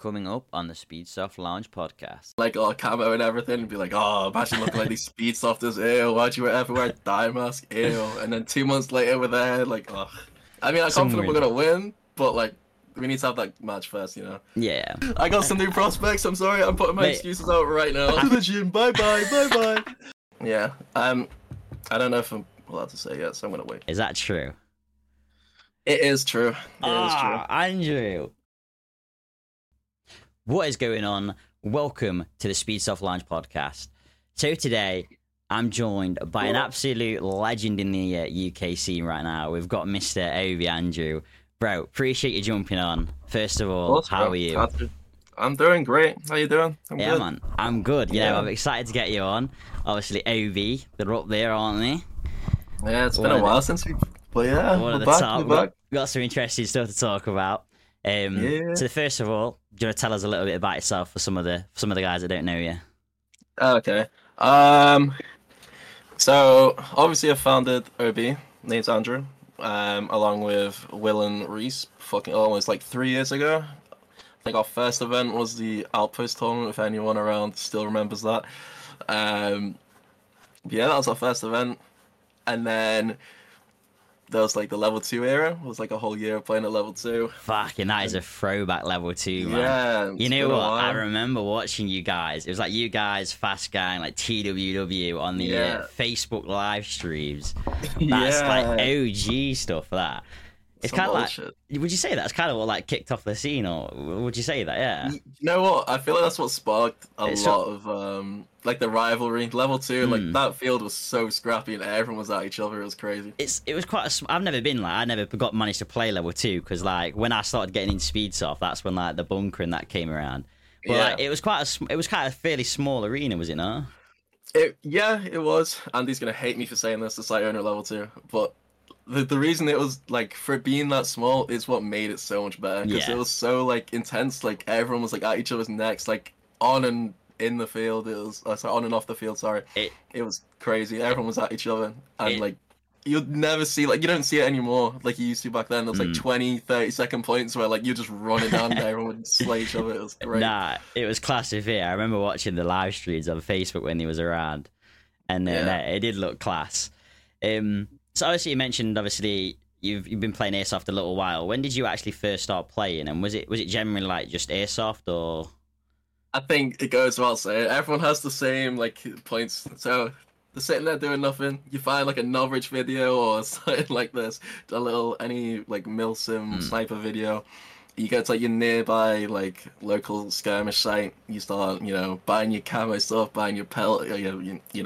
coming up on the Speedsoft Lounge podcast. Like all camo and everything, and be like, oh, imagine looking like these Speedsofters, ew, why'd you ever wear a dye mask, ew. And then 2 months later we're there, like, oh. I mean, I'm confident we're gonna win, but like, we need to have that match first, you know? Yeah. I got some new prospects, I'm sorry, I'm putting my excuses out right now. To the gym, bye-bye. Yeah, I don't know if I'm allowed to say yet, so I'm gonna wait. Is that true? It is true. It is true. Andrew. What is going on? Welcome to the Speedsoft Lounge podcast. So today, I'm joined by an absolute legend in the UK scene right now. We've got Mr. Ovi Andrew. Bro, appreciate you jumping on. First of all, how are you? I'm doing great. How you doing? I'm good. Man. I'm good. Yeah, I'm excited to get you on. Obviously, Ovi, they're up there, aren't they? Yeah, it's been a while since we... But yeah, we're back. Got some interesting stuff to talk about. So first of all, do you want to tell us a little bit about yourself for some of the guys that don't know you? Okay. So obviously I founded OB, name's Andrew, along with Will and Reese, almost like 3 years ago. Like our first event was the Outpost tournament, if anyone around still remembers that. Yeah, that was our first event. And then there was like the level 2 era. It was like a whole year of playing at level 2. Fucking, that is a throwback level 2, man. Yeah. You know what? I remember watching you guys. It was like you guys, Fast Gang, like TWW on the Facebook live streams. That's like OG stuff, that. It's kind of like, would you say that's kind of what like kicked off the scene, or would you say that? Yeah. You know what? I feel like that's what sparked a lot of like the rivalry. Level 2, like that field was so scrappy and everyone was at each other. It was crazy. It was quite. I've never been like I never managed to play level 2 because like when I started getting into Speedsoft, that's when like the bunker and that came around. But like, it was kind of a fairly small arena, was it not? It was. Andy's gonna hate me for saying this. It's like only level 2, but. The reason it was like for it being that small is what made it so much better because it was so like intense. Like everyone was like at each other's necks, like on and in the field. It was sorry, on and off the field. Sorry, it was crazy. Everyone was at each other, and like you'd never see like you don't see it anymore like you used to back then. There was like 20-30 second points where like you're just running down and everyone would slay each other. It was great. Nah, it was classic. Here, I remember watching the live streams on Facebook when he was around, and it did look class. So obviously you mentioned you've been playing Airsoft a little while. When did you actually first start playing, and was it generally like just Airsoft or? I think it goes without saying. Everyone has the same like points. So they're sitting there doing nothing. You find like a Novrich video or something like this, any like Milsim sniper video. You go to like your nearby like local skirmish site. You start, buying your camo stuff, buying your pellet, your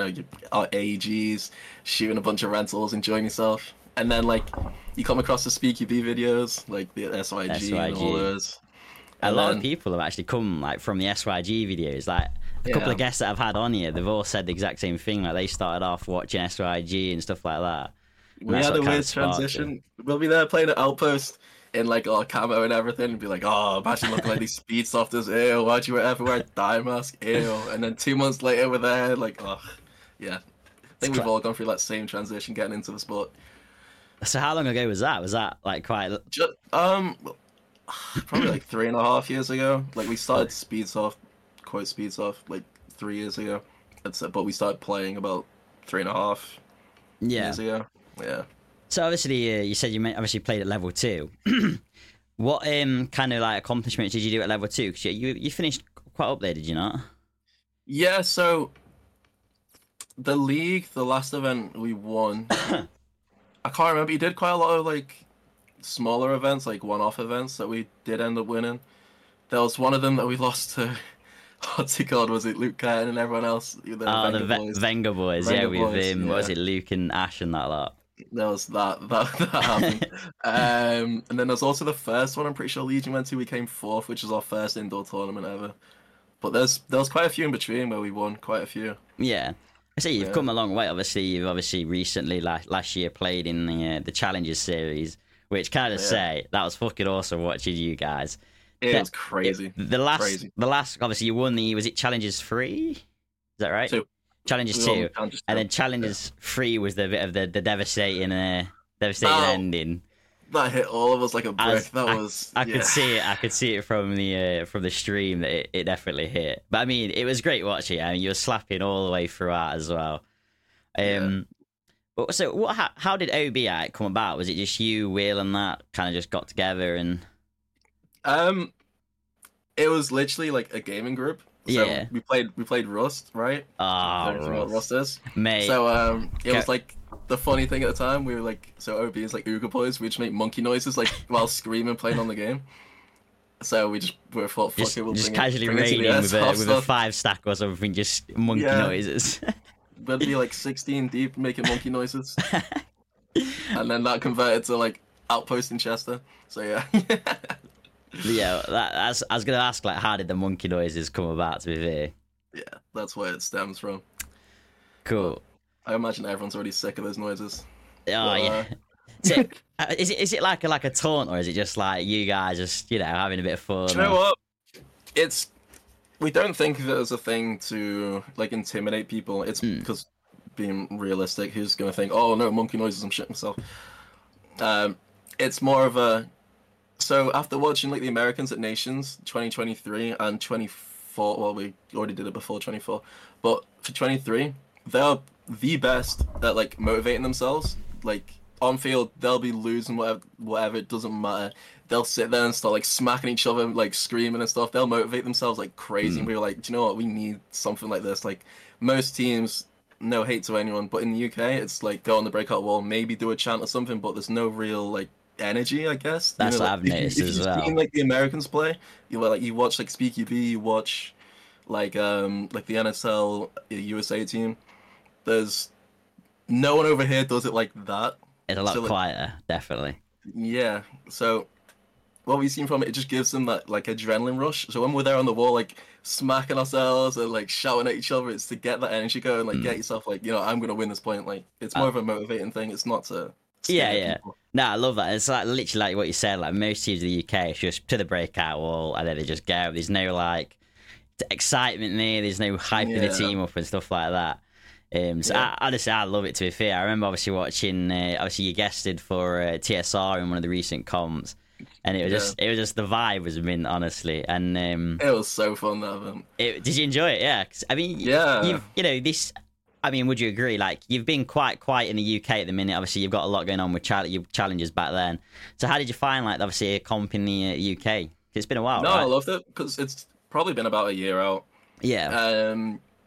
AEGs, shooting a bunch of rentals, enjoying yourself. And then like you come across the SpeakyB videos, like the SYG. And all those. A lot of people have actually come like from the SYG videos. Like a couple of guests that I've had on here, they've all said the exact same thing. Like they started off watching SYG and stuff like that. We had a weird transition. We'll be there playing at Outpost. In like all camo and everything, and be like, oh, imagine looking like these Speedsofters, ew, why'd you ever wear a dye mask, ew. And then 2 months later we're there, like, oh, yeah. I think we've all gone through that same transition getting into the sport. So how long ago was that? Was that like quite... probably like 3.5 years ago. Like we started Speedsoft, like 3 years ago. But we started playing about 3.5 years ago. Yeah. So obviously, you said you obviously played at level 2. What kind of like accomplishments did you do at level 2? Because you finished quite up there, did you not? Yeah. So the league, the last event we won, I can't remember. You did quite a lot of like smaller events, like one-off events that we did end up winning. There was one of them that we lost to. What's it called? Was it Luke Curtin and everyone else? The Venga Boys. Venga Boys. What was it? Luke and Ash and that lot. There was that happened. And then there's also the first one I'm pretty sure Legion went to. We came 4th, which was our first indoor tournament ever. But there was quite a few in between where we won quite a few. Yeah. I see you've come a long way. You've recently last year played in the Challenges series, which kind of say that was fucking awesome watching you guys. It was crazy. The last obviously you won was it Challenges 3? Is that right? 2. Challenges 2, and then Challenges 3 was the bit of the devastating ending. that hit all of us like a brick. I could see it. I could see it from the stream that it definitely hit. But I mean, it was great watching. I mean, you were slapping all the way throughout as well. So how did OB come about? Was it just you, Will, and that kind of just got together and? It was literally like a gaming group. So yeah. we played Rust, right? Rust. Rust is. Mate. So it was like the funny thing at the time. We were like, so OB is like Ooga Boys. We just make monkey noises like while screaming playing on the game. So we thought, fuck it, we'll just casually raining with a 5-stack or something, just monkey noises. We'd be like 16 deep making monkey noises, and then that converted to like Outpost in Chester. So yeah. Yeah, I was gonna ask, like, how did the monkey noises come about? To be fair, yeah, that's where it stems from. Cool. I imagine everyone's already sick of those noises. Oh yeah. So, is it like a taunt, or is it just like you guys just having a bit of fun? Do you know what? We don't think of it as a thing to like intimidate people. It's because being realistic, who's gonna think, oh no, monkey noises, I'm shitting myself. It's more of a. So after watching like the Americans at Nations 2023 and 24, well, we already did it before 24, but for 23, they're the best at like motivating themselves. Like on field, they'll be losing whatever, it doesn't matter. They'll sit there and start like smacking each other, like screaming and stuff. They'll motivate themselves like crazy. And we were like, do you know what? We need something like this. Like most teams, no hate to anyone, but in the UK, it's like go on the breakout wall, maybe do a chant or something, but there's no real like energy, I guess. That's what like, I've noticed as well. If you've seen like the Americans play, you watch like Speaky B, you watch like the NSL USA team. There's no one over here does it like that. It's a lot quieter, definitely. Yeah. So what we've seen from it just gives them that like adrenaline rush. So when we're there on the wall, like smacking ourselves and like shouting at each other, it's to get that energy going, like get yourself like, I'm gonna win this point. Like it's more of a motivating thing. It's not to people. No, I love that. It's like literally like what you said. Like most teams in the UK, it's just to the breakout wall, and then they just go. There's no like excitement there. There's no hyping the team up and stuff like that. Honestly, I love it. To be fair, I remember obviously watching. Obviously, you guested for TSR in one of the recent comms, and it was just the vibe was mint, honestly. And it was so fun that event. Did you enjoy it? Yeah, 'cause, I mean, this. I mean, would you agree? Like, you've been quite quiet in the UK at the minute. Obviously, you've got a lot going on with your challenges back then. So, how did you find, like, obviously, a comp in the UK? It's been a while, No, right? I loved it because it's probably been about a year out. Yeah.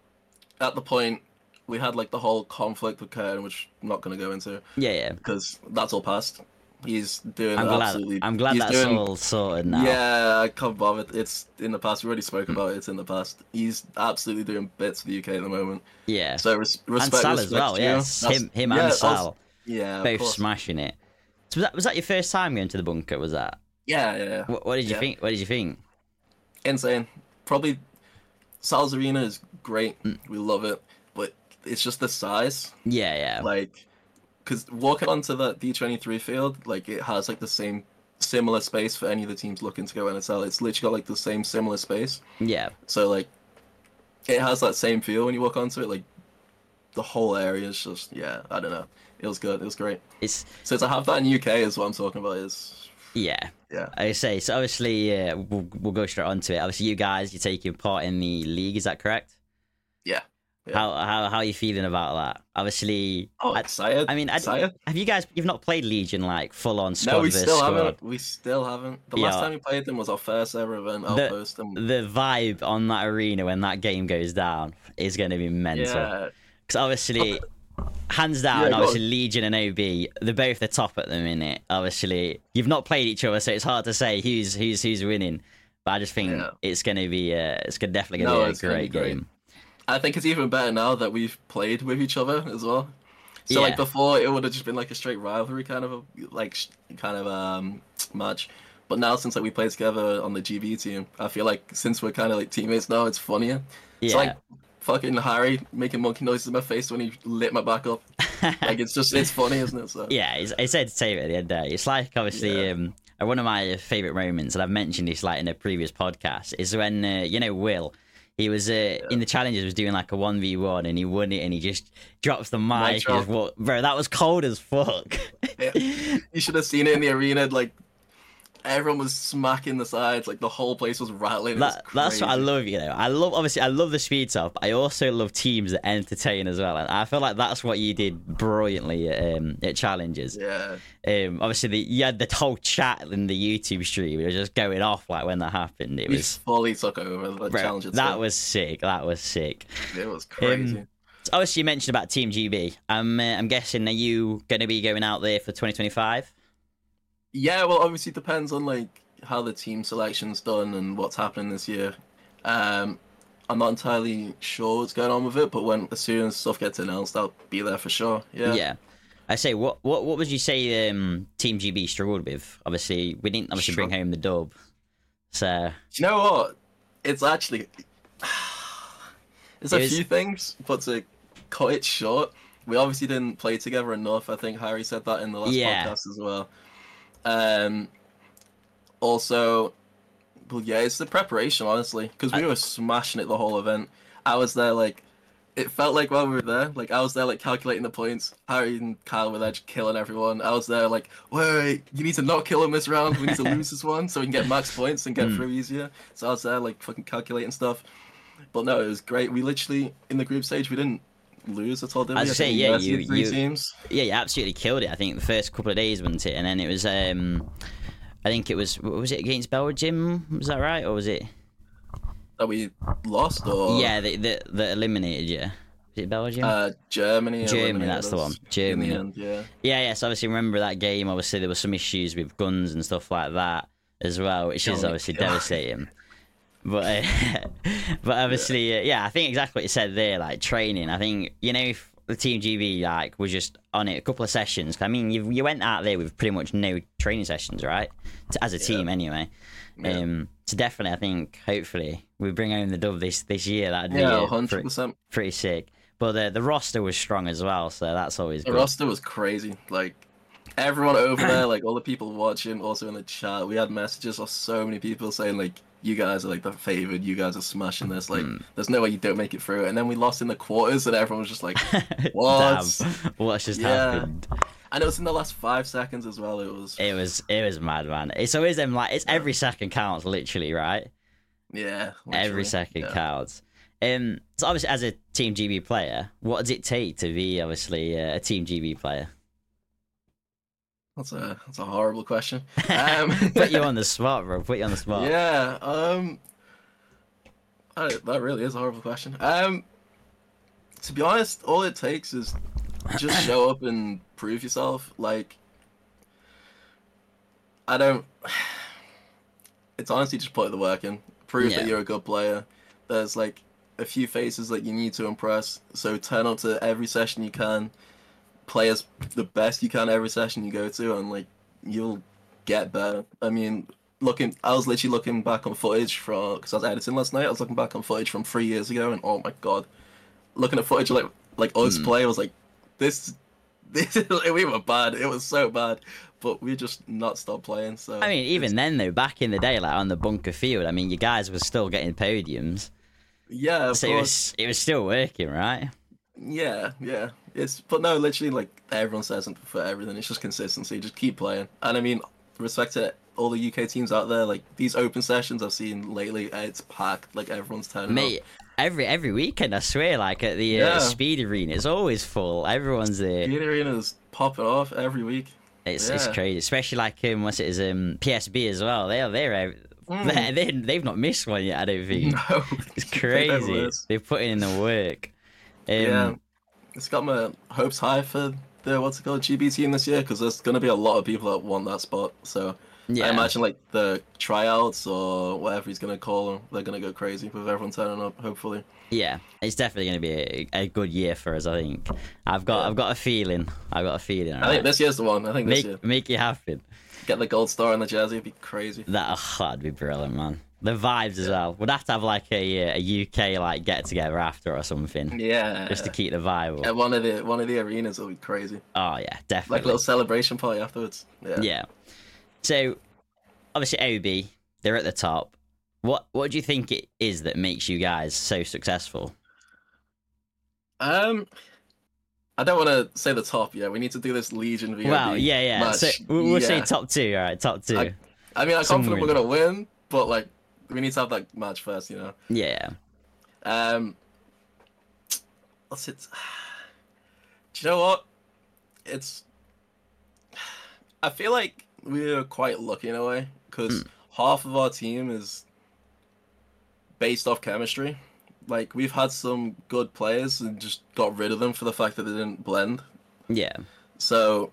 At the point, we had, like, the whole conflict with Curtin, which I'm not going to go into. Yeah. Because that's all past. He's doing I'm glad that's all sorted now. Yeah, I can't bother. It's in the past. We already spoke about it. It's in the past. He's absolutely doing bits for the UK at the moment. Yeah. So respect and Sal as well. Yes, him and Sal. Both smashing it. So was that your first time going to the bunker? Was that? Yeah. What did you think? What did you think? Insane. Probably Sal's arena is great. We love it, but it's just the size. Yeah. Like. Because walking onto the D23 field, like it has like the same similar space for any of the teams looking to go NSL. It's literally got like the same similar space. Yeah. So like, it has that same feel when you walk onto it. Like, the whole area is just I don't know. It was good. It was great. So to have that in UK is what I'm talking about. Yeah. Yeah. I say so. Obviously, we'll go straight onto it. Obviously, you guys, you're taking part in the league. Is that correct? Yeah. How are you feeling about that? Obviously, excited. I mean, have you guys? You've not played Legion like full on squad? No, we still haven't. We still haven't. The last time we played them was our first ever event. Outpost. The vibe on that arena when that game goes down is going to be mental. Yeah. Because obviously, hands down, obviously Legion and OB, they're both the top at the minute. Obviously, you've not played each other, so it's hard to say who's winning. But I just think it's going to be definitely going to be a great game. I think it's even better now that we've played with each other as well. So like before, it would have just been like a straight rivalry kind of match. But now since like we play together on the GB team, I feel like since we're kind of like teammates now, it's funnier. It's like fucking Harry making monkey noises in my face when he lit my back up. Like it's funny, isn't it? So yeah, it's entertainment at the end of the day. It's like obviously one of my favorite moments, and I've mentioned this like in a previous podcast, is when Will. He was in the challenges, was doing like a 1v1, and he won it, and he just drops the mic. And just walk, bro, that was cold as fuck. Yeah. You should have seen it in the arena. Like, everyone was smacking the sides. Like, the whole place was rattling. That's what I love, you know. I love the speed stuff, but I also love teams that entertain as well. And I feel like that's what you did brilliantly at challenges. Yeah. Obviously, you had the whole chat in the YouTube stream. It was just going off like when that happened. It was fully took over the challenge itself. That was sick. It was crazy. So obviously, you mentioned about Team GB. I'm guessing, are you going to be going out there for 2025? Yeah, well, obviously it depends on like how the team selection's done and what's happening this year. I'm not entirely sure what's going on with it, but as soon as stuff gets announced, I'll be there for sure. Yeah. Yeah. I say, what would you say Team GB struggled with? Obviously, we didn't bring home the dub. So you know what? It's actually a few things, but to cut it short, we obviously didn't play together enough. I think Harry said that in the last podcast as well. Also, well, yeah, it's the preparation, honestly, because we were smashing it the whole event. I was there, like, it felt like while we were there, like, I was there, like, calculating the points. Harry and Kyle were there just killing everyone. I was there, like, wait, you need to not kill him this round. We need to lose this one so we can get max points and get through easier. So I was there, like, fucking calculating stuff. But no, it was great. We literally, in the group stage, we didn't lose at all, did we? I was say, yeah, you teams. Yeah, you absolutely killed it. I think the first couple of days, wasn't it? And then it was, I think it was it against Belgium? Was that right, or was it that we lost? Or yeah, that eliminated you? Was it Belgium? Germany. Germany, that's the one. Germany. End, yeah. Yeah. So obviously, remember that game? Obviously, there were some issues with guns and stuff like that as well, which is obviously devastating. But obviously, yeah, I think exactly what you said there, like training. I think, you know, if the Team GB like was just on it a couple of sessions. I mean, you went out there with pretty much no training sessions, right? As a team, anyway. Yeah. So definitely, I think, hopefully, we bring home the dub this year. That'd be 100%. Pretty sick. But the roster was strong as well, so that's always good. The roster was crazy. Like, everyone over there, like all the people watching, also in the chat, we had messages of so many people saying, like, you guys are like the favored, you guys are smashing this, like there's no way you don't make it through. And then we lost in the quarters and everyone was just like, what? Damn, what's just happened? And it was in the last 5 seconds as well. It was mad, man. It's always them, like, it's every second counts, literally, right? Yeah, literally. Every second counts. So obviously, as a Team GB player, what does it take to be obviously a Team GB player? That's a horrible question. Put you on the spot, bro. Put you on the spot. Yeah. That really is a horrible question. To be honest, all it takes is just show up and prove yourself. Like, it's honestly just put the work in. Prove that you're a good player. There's like a few faces that you need to impress. So turn up to every session you can. Play as the best you can every session you go to, and like you'll get better. I mean, I was literally looking back on footage because I was editing last night. I was looking back on footage from 3 years ago, and oh my god, looking at footage like us play, I was like, this we were bad. It was so bad, but we just not stopped playing. So I mean, even then though, back in the day, like on the bunker field, I mean, you guys were still getting podiums. Yeah, so it was still working, right? Yeah. But no, literally, like, everyone says for everything. It's just consistency. Just keep playing. And I mean, respect to all the UK teams out there. Like, these open sessions I've seen lately, it's packed. Like, everyone's turning up. Every weekend, I swear, like at the Speed Arena, it's always full. Everyone's there. Speed Arena's popping off every week. It's crazy, especially like PSB as well. They've not missed one yet. I don't think. No, it's crazy. They're putting in the work. Yeah. It's got my hopes high for the GB team this year, because there's going to be a lot of people that want that spot. So I imagine like the tryouts or whatever he's going to call them, they're going to go crazy with everyone turning up, hopefully. Yeah, it's definitely going to be a good year for us, I think. I've got a feeling. I think this year's the one. I think this year. Make it happen. Get the gold star on the jersey, it'd be crazy. That'd be brilliant, man. The vibes as well. We'd have to have like a UK like get together after or something. Yeah. Just to keep the vibe up. At one of the arenas will be crazy. Oh yeah, definitely. Like a little celebration party afterwards. Yeah. So obviously OB, they're at the top. What do you think it is that makes you guys so successful? I don't want to say the top yet. We need to do this Legion VOD Well, yeah. match. So we'll say top two. All right, top two. I mean, I'm confident we're Somewhere. gonna win, but like, we need to have that match first, you know. Yeah. What's it? Do you know what? I feel like we're quite lucky in a way because half of our team is based off chemistry. Like we've had some good players and just got rid of them for the fact that they didn't blend. Yeah. So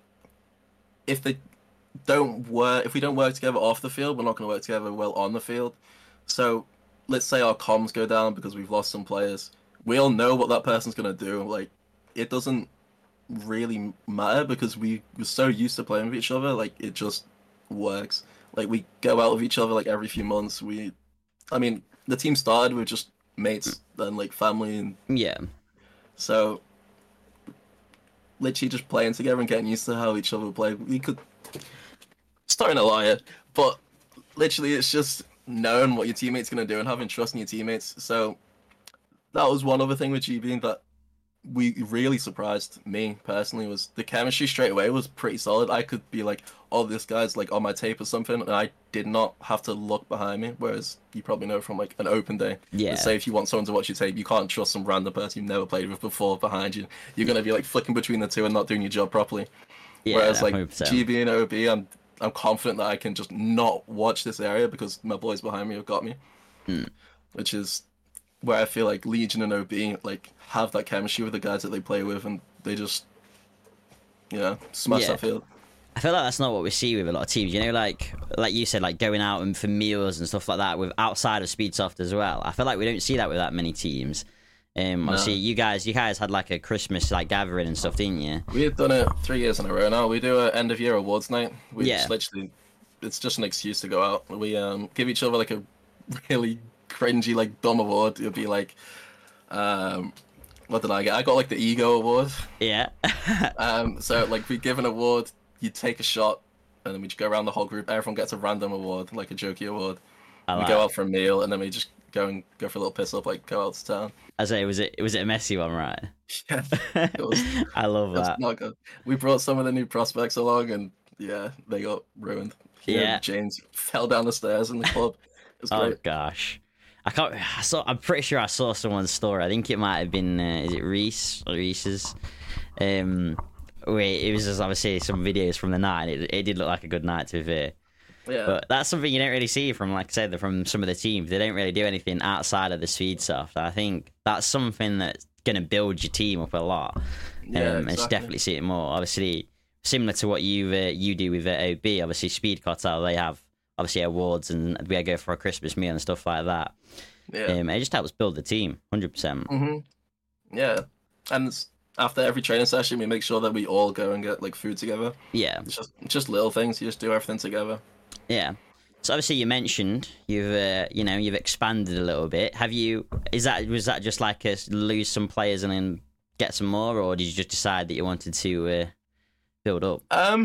if they don't work, if we don't work together off the field, we're not going to work together well on the field. So let's say our comms go down because we've lost some players. We all know what that person's going to do. Like it doesn't really matter because we were so used to playing with each other. Like it just works. Like we go out with each other like every few months. I mean, the team started with just mates and like family, and Yeah. so literally just playing together and getting used to how each other play. We could starting a liar, but literally it's just knowing what your teammates gonna do and having trust in your teammates. So that was one other thing with GB that we really surprised me personally was the chemistry straight away was pretty solid. I could be like, oh, this guy's like on my tape or something, and I did not have to look behind me. Whereas you probably know from like an open day, Yeah. say if you want someone to watch your tape, you can't trust some random person you've never played with before behind you. You're gonna be like flicking between the two and not doing your job properly. Yeah. Whereas like 100%. GB and OB, I'm confident that I can just not watch this area because my boys behind me have got me, which is where I feel like Legion and OB like have that chemistry with the guys that they play with, and they just, smash Yeah. that field. I feel like that's not what we see with a lot of teams. You know, like you said, like going out and for meals and stuff like that with outside of Speedsoft as well. I feel like we don't see that with that many teams. Obviously, you guys had like a Christmas like gathering and stuff, didn't you? We've done it 3 years in a row now. We do an end of year awards night. We Yeah. just literally, it's just an excuse to go out. We give each other like a really cringy, like dumb award. It'll be like, what did I get? I got like the ego award. Yeah. So like we give an award, you take a shot, and then we just go around the whole group. Everyone gets a random award, like a jokey award. I We like go it. out for a meal, and then we just go for a little piss up, like go out to town. I say, was it a messy one, right? Yeah, it was. I love It was that. not good. We brought some of the new prospects along, and yeah, they got ruined. Yeah. James fell down the stairs in the club. It was Oh great. gosh, I'm pretty sure I saw someone's story. I think it might have been is it Reese or Reese's? Wait, it was just obviously some videos from the night. It did look like a good night to be fair. Yeah, But that's something you don't really see from, like I said, from some of the teams. They don't really do anything outside of the speed stuff. I think that's something that's going to build your team up a lot. Yeah, And exactly. definitely see it more. Obviously, similar to what you do with OB. Obviously, Speed Cartel, they have obviously awards and we go for a Christmas meal and stuff like that. yeah, It just helps build the team, 100%. yeah. And after every training session, we make sure that we all go and get like food together. Yeah. It's just little things. You just do everything together. Yeah. So obviously you mentioned you've expanded a little bit. Was that just like a lose some players and then get some more, or did you just decide that you wanted to build up?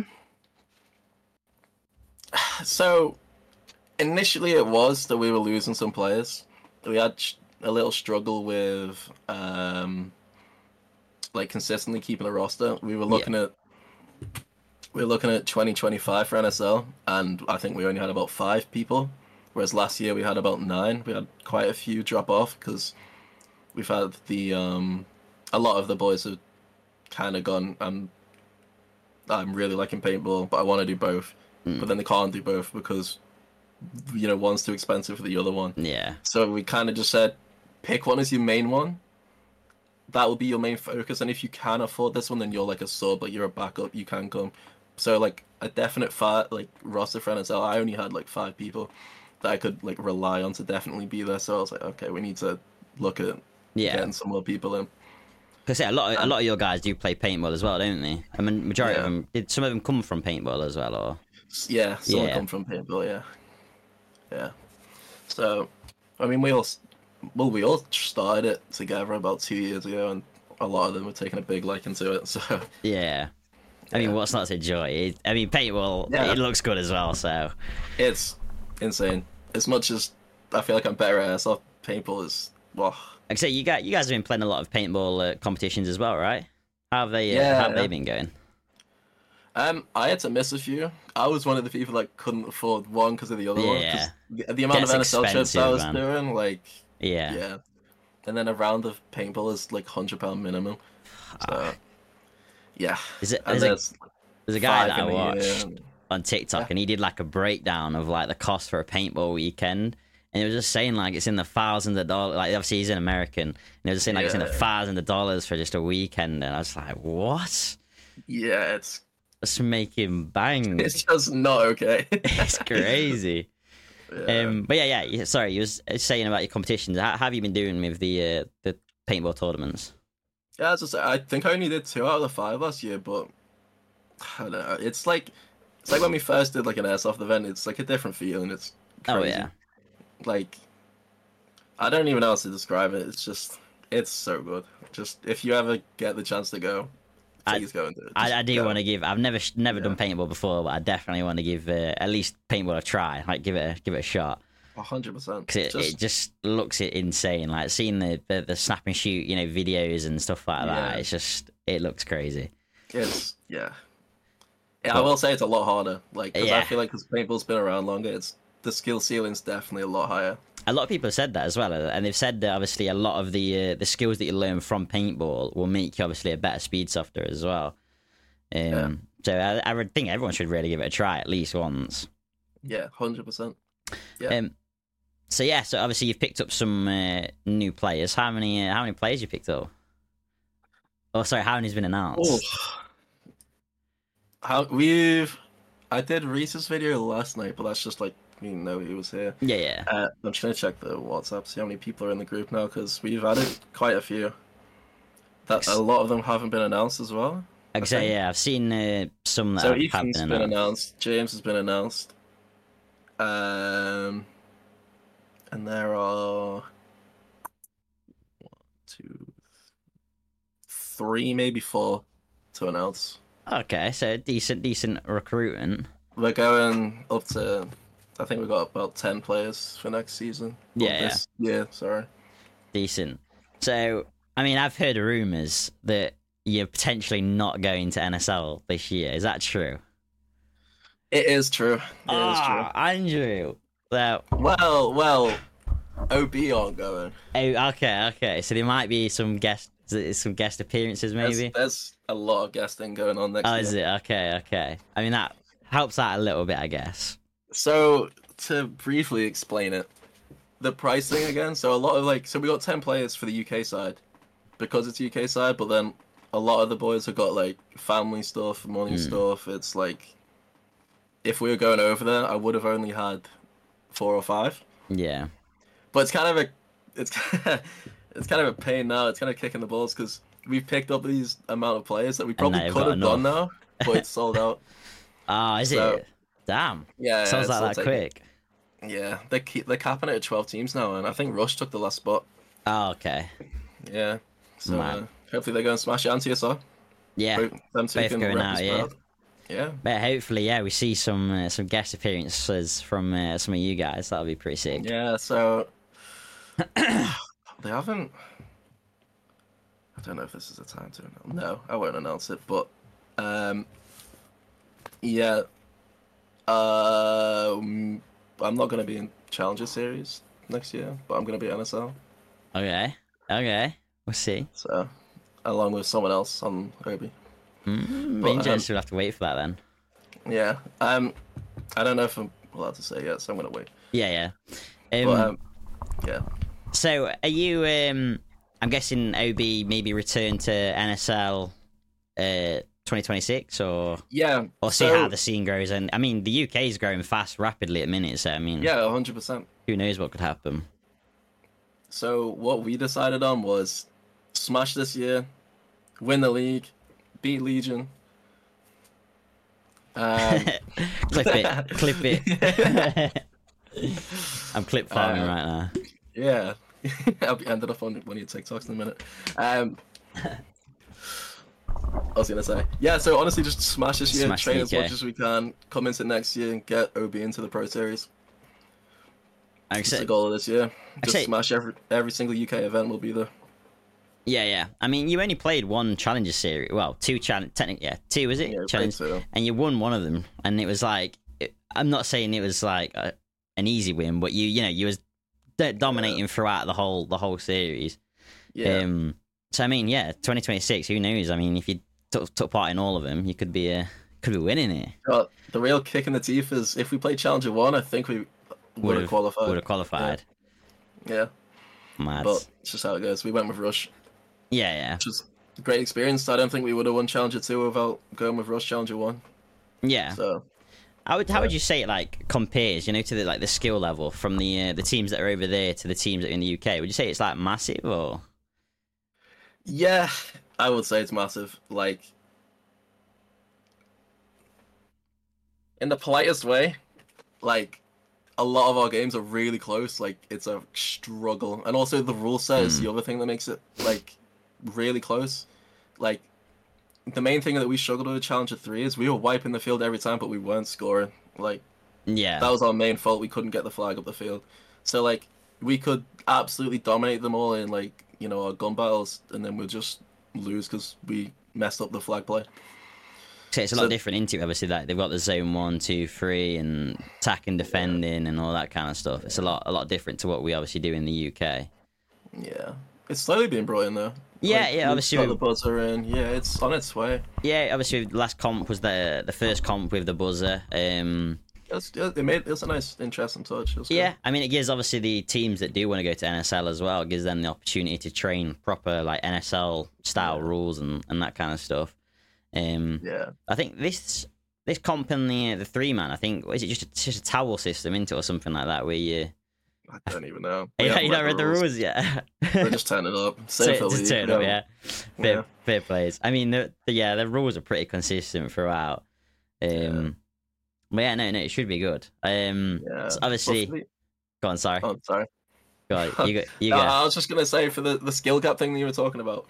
So initially it was that we were losing some players. We had a little struggle with like consistently keeping a roster. We were looking at 2025 for NSL, and I think we only had about 5 people, whereas last year we had about 9. We had quite a few drop off because we've had a lot of the boys have kind of gone. I'm really liking paintball, but I want to do both. But then they can't do both because one's too expensive for the other one. Yeah. So we kind of just said, pick one as your main one. That will be your main focus, and if you can afford this one, then you're like a sub, like you're a backup, you can come. So like a definite roster for NSL, I only had like 5 people that I could like rely on to definitely be there. So I was like, okay, we need to look at getting some more people in. Because a lot of your guys do play paintball as well, don't they? I mean, majority of them. Did some of them come from paintball as well, or? Yeah, some come from paintball. Yeah. So, I mean, we all started it together about 2 years ago, and a lot of them were taking a big liking to it. So Yeah. I mean, what's not to enjoy? Paintball, it looks good as well, so. it's insane. As much as I feel like I'm better at airsoft. Paintball is well. Like I say, you guys have been playing a lot of paintball competitions as well, right? How have they been going? I had to miss a few. I was one of the people that couldn't afford one because of the other one. Yeah. The amount of Gets NSL trips I expensive, was man. doing, like Yeah. yeah. And then a round of paintball is like £100 minimum. So yeah. Is it? And There's a guy that I 5 in a year, watched and- on TikTok, Yeah. and he did like a breakdown of like the cost for a paintball weekend, and he was just saying like it's in the thousands of dollars. Like obviously he's an American, and he was just saying like it's in the Yeah. thousands of dollars for just a weekend, and I was like, what? Yeah, it's Let's make him bang. it's just not okay. It's crazy. Yeah. But yeah. Sorry, you was saying about your competitions. How have you been doing with the paintball tournaments? Yeah, I think I only did 2 out of the 5 last year, but I don't know. It's like when we first did like an airsoft event. It's like a different feeling. It's crazy. Oh yeah. Like I don't even know how to describe it. It's so good. Just if you ever get the chance to go, please go and do it. I do go. want to give. I've never Yeah. done paintball before, but I definitely want to give at least paintball a try. Like give it a shot 100%. because it just looks insane. Like seeing the snap and shoot, videos and stuff like that. Yeah. It looks crazy. It's yeah. Yeah, I will say it's a lot harder. Like 'cause I Yeah. feel like because paintball's been around longer, the skill ceiling's definitely a lot higher. A lot of people have said that as well, and they've said that obviously a lot of the skills that you learn from paintball will make you obviously a better speed softer as well. So I would think everyone should really give it a try at least once. Yeah, 100%. Yeah. So obviously you've picked up some new players. How many players you picked up? Oh, sorry, how many's been announced? I did Reese's video last night, but that's just like we didn't know he was here. Yeah. I'm trying to check the WhatsApp, see how many people are in the group now, because we've added quite a few. That a lot of them haven't been announced as well. Like I say, yeah, I've seen some that So have Ethan's been been announced. announced. James has been announced. And there are 1, 2, 3, maybe 4 to announce. Okay, so decent recruitment. We're going up to, I think we've got about 10 players for next season. Yeah. Sorry. Decent. So, I mean, I've heard rumours that you're potentially not going to NSL this year. Is that true? It is true. It is true. Andrew. So, Well, OB aren't going. oh, okay. So there might be some guest appearances, maybe. There's a lot of guesting going on next year. Is it? Okay. I mean, that helps out a little bit, I guess. So, to briefly explain it, the pricing again, so a lot of so we got 10 players for the UK side because it's UK side, but then a lot of the boys have got family stuff, money stuff. It's if we were going over there, I would have only had 4 or 5. Yeah. But it's kind of it's kind of a pain now. It's kind of kicking the balls because we've picked up these amount of players that we probably they've could got have done now, but it's sold out. Is So- it? Damn. Yeah, Sounds it's like that quick. Yeah, they're capping it at 12 teams now, and I think Rush took the last spot. Oh, okay. Yeah, so Man. hopefully they're going to smash it on TSR. Yeah. Them two Both can going rep out, as yeah. well. Yeah, But hopefully, we see some guest appearances from some of you guys. That'll be pretty sick. yeah. So they haven't. I don't know if this is the time to announce. No, I won't announce it. But yeah. I'm not going to be in Challenger Series next year, but I'm going to be NSL. Okay. We'll see. So, along with someone else on Obi. Be interested. We'll have to wait for that then. Yeah. I don't know if I'm allowed to say yet, so I'm going to wait. Yeah. But, yeah. So, are you? I'm guessing OB maybe return to NSL 2026 or Yeah. see how the scene grows. And I mean, the UK is growing rapidly at the minute. So I mean, Yeah, 100%. who knows what could happen? So what we decided on was smash this year, win the league, beat Legion. Clip it. I'm clip farming right now. Yeah. I'll be ended up on one of your TikToks in a minute. I was gonna say, yeah. So honestly, just smash this year, Smash train the as UK. much as we can, come into next year and get OB into the Pro Series. That's the goal of this year. Just say- smash every single UK event will be there. Yeah. I mean, you only played one Challenger series. Well, two technically, two was it? Yeah, Challenge, so. and you won one of them, and it was like, I'm not saying it was like an easy win, but you was dominating throughout the whole series. Yeah. So I mean, 2026. Who knows? I mean, if you took part in all of them, you could be winning it. But the real kick in the teeth is if we played Challenger 1, I think we would have qualified. Would have qualified. Yeah. Mad. But it's just how it goes. We went with Rush. Yeah. Which was a great experience. I don't think we would have won Challenger 2 without going with Rush Challenger 1. Yeah. So how would you say it like compares, to the skill level from the teams that are over there to the teams that are in the UK? Would you say it's like massive or? Yeah, I would say it's massive. Like, in the politest way, like, a lot of our games are really close. Like, it's a struggle. And also the rule set is the other thing that makes it, like, really close. Like, the main thing that we struggled with Challenger 3 is we were wiping the field every time, but we weren't scoring. Like, yeah, that was our main fault. We couldn't get the flag up the field. So, like, we could absolutely dominate them all in, like, our gun battles, and then we'll just lose because we messed up the flag play. So it's a lot different into it, obviously. Like they've got the zone 1, 2, 3, and attack and defending and all that kind of stuff. It's a lot different to what we obviously do in the UK. Yeah, it's slowly being brought in though. Yeah, obviously got the buzzer in. Yeah, it's on its way. Yeah, obviously the last comp was the first comp with the buzzer. It's a nice, interesting touch. Yeah, I mean, it gives obviously the teams that do want to go to NSL as well. It gives them the opportunity to train proper like NSL style rules and that kind of stuff. Yeah, I think this comp in the 3-man, I think, is it just a towel system into or something like that where you? I don't even know. You don't read the rules yet. We're just turning it up. Just turn it up, yeah. Fair plays. I mean, the rules are pretty consistent throughout. But yeah, no, it should be good. So obviously, go on. Sorry. Oh, sorry. Go on, you go. I was just gonna say for the skill gap thing that you were talking about,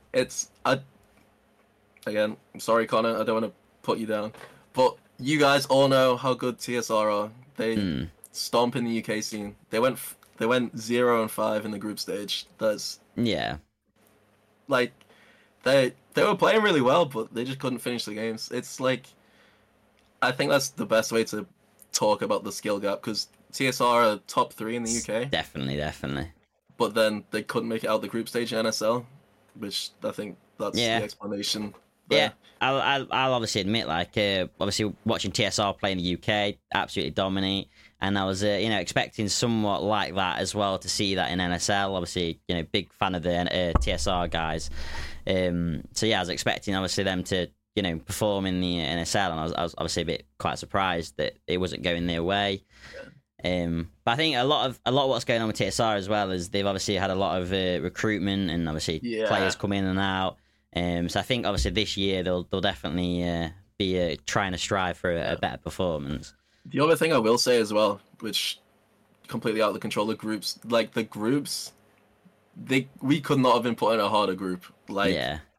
again, I'm sorry, Connor. I don't want to put you down, but you guys all know how good TSR are. They stomp in the UK scene. They went 0-5 in the group stage. That's like they were playing really well, but they just couldn't finish the games. It's like, I think that's the best way to talk about the skill gap, because TSR are top 3 in the UK. Definitely. But then they couldn't make it out the group stage in NSL, which I think that's the explanation there. Yeah, I'll obviously admit, like, obviously watching TSR play in the UK, absolutely dominate, and I was, expecting somewhat like that as well to see that in NSL. Obviously, big fan of the TSR guys. So yeah, I was expecting obviously them to perform in the NSL, and I was obviously quite surprised that it wasn't going their way. But I think a lot of what's going on with TSR as well is they've obviously had a lot of recruitment and obviously players come in and out. So I think obviously this year they'll definitely be trying to strive for a better performance. The other thing I will say as well, which completely out of the control of groups, like the groups, we could not have been put in a harder group. Like,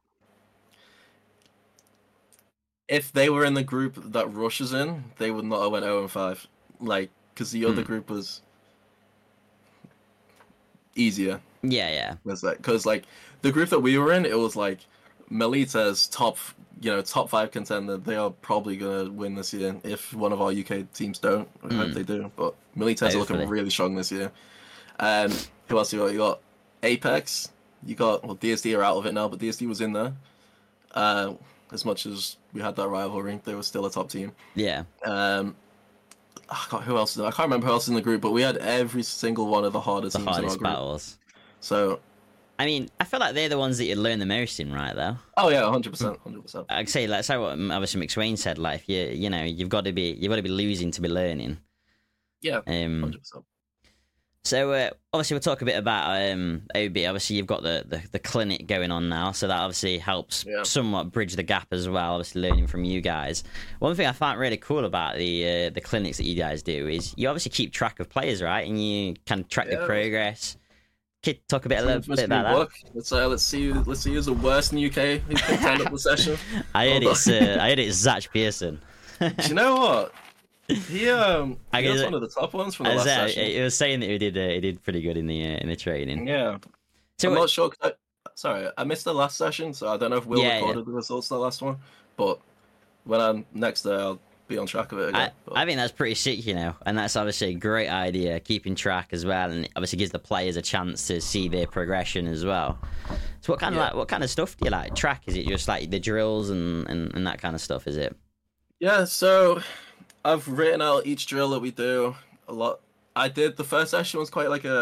if they were in the group that Rush is in, they would not have went 0-5. Like, because the other group was easier. Yeah. Because like the group that we were in, it was like Melita's top 5 contender. They are probably gonna win this year if one of our UK teams don't. I hope they do. But Melita's looking really strong this year. And who else you got? You got Apex. You got DSD are out of it now, but DSD was in there. As much as we had that rivalry, they were still a top team. Yeah. Who else? I can't remember who else in the group, but we had every single one of the hardest teams in our group. Battles. So, I mean, I feel like they're the ones that you learn the most in, right? Though. Oh yeah, 100%. I'd say like what obviously McSwain said. Like, you've got to be losing to be learning. Yeah. 100%. So obviously we'll talk a bit about OB. Obviously you've got the clinic going on now, so that obviously helps somewhat bridge the gap as well. Obviously learning from you guys. One thing I find really cool about the clinics that you guys do is you obviously keep track of players, right? And you can track the progress. Talk a little bit about that. Let's see who's the worst in the UK who can turn up the session. I heard it's Zach Pearson. Do you know what? I He was guess one of the top ones from the as last I session. it was saying that he did pretty good in the training. Yeah. So I'm not sure. Sorry, I missed the last session, so I don't know if Will Yeah, recorded the results of the last one. But when I'm next there, I'll be on track of it again. I think that's pretty sick, and that's obviously a great idea, keeping track as well, and it obviously gives the players a chance to see their progression as well. So what kind of stuff do you like? Track? Is it just like the drills and that kind of stuff? Is it? Yeah, so I've written out each drill that we do a lot. I did the first session was quite like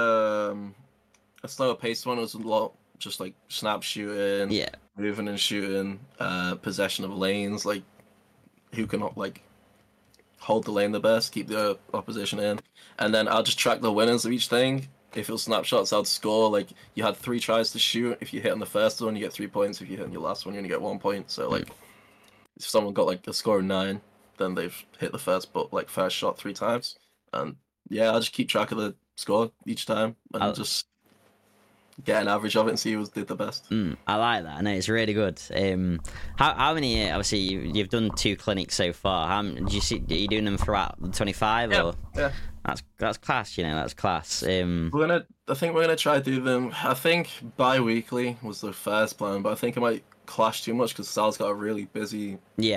a slower paced one. It was a lot just like snap shooting, Yeah. moving and shooting, possession of lanes, like who can like hold the lane the best, keep the opposition in, and then I'll just track the winners of each thing. If it was snapshots, I'd score like you had 3 tries to shoot. If you hit on the first one, you get 3 points. If you hit on your last one, you only get 1 point. So like, if someone got like a score of 9, then they've hit the first shot 3 times. And yeah, I'll just keep track of the score each time and just get an average of it and see who did the best. I like that. I know it's really good. How many? Obviously, you've done 2 clinics so far. How did you see? Are you doing them throughout the 25? Yeah, or? yeah. That's class. That's class. I think we're gonna try to do them. I think bi-weekly was the first plan, but I think it might clash too much because Sal's got a really busy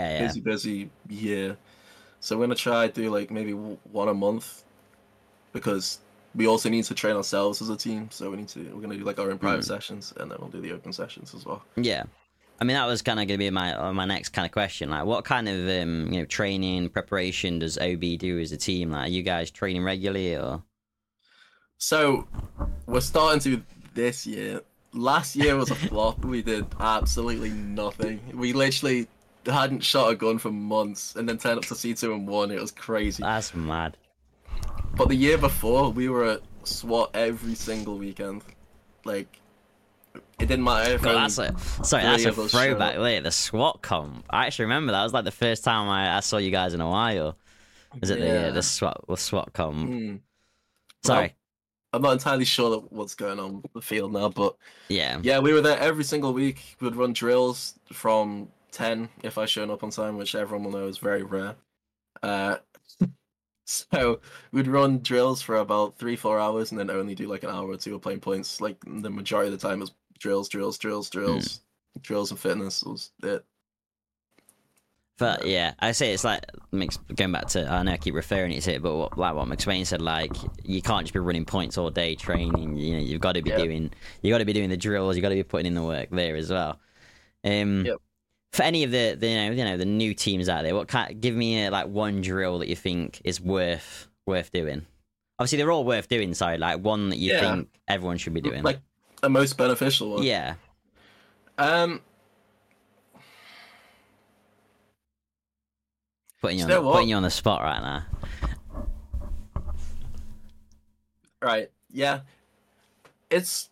year. So we're gonna try to do like maybe 1 a month because we also need to train ourselves as a team. So we're gonna do like our own private sessions, and then we'll do the open sessions as well. Yeah. I mean, that was kind of going to be my next kind of question. Like, what kind of training preparation does OB do as a team? Like, are you guys training regularly or? So we're starting to this year. Last year was a flop. We did absolutely nothing. We literally hadn't shot a gun for months, and then turned up to C2 and won. It was crazy. That's mad. But the year before, we were at SWAT every single weekend. Like, it didn't matter. That's a throwback. Wait, the SWAT comp. I actually remember that. Was like the first time I saw you guys in a while. Was it the SWAT comp? Sorry, I'm not entirely sure what's going on with the field now, but yeah, we were there every single week. We'd run drills from 10 if I showed up on time, which everyone will know is very rare. So we'd run drills for about 3-4 hours, and then only do like an hour or 2 of playing points. Like the majority of the time was drills, drills and fitness was it. But yeah, I say it's like going back to, I know I keep referring to it, but what McSwain said, like you can't just be running points all day training. You've got to be doing the drills. You got to be putting in the work there as well. For any of the new teams out there, give me like one drill that you think is worth doing. Obviously, they're all worth doing. Sorry, like one that you think everyone should be doing, like the most beneficial one. Yeah. Putting you on the spot right now. Right. Yeah. It's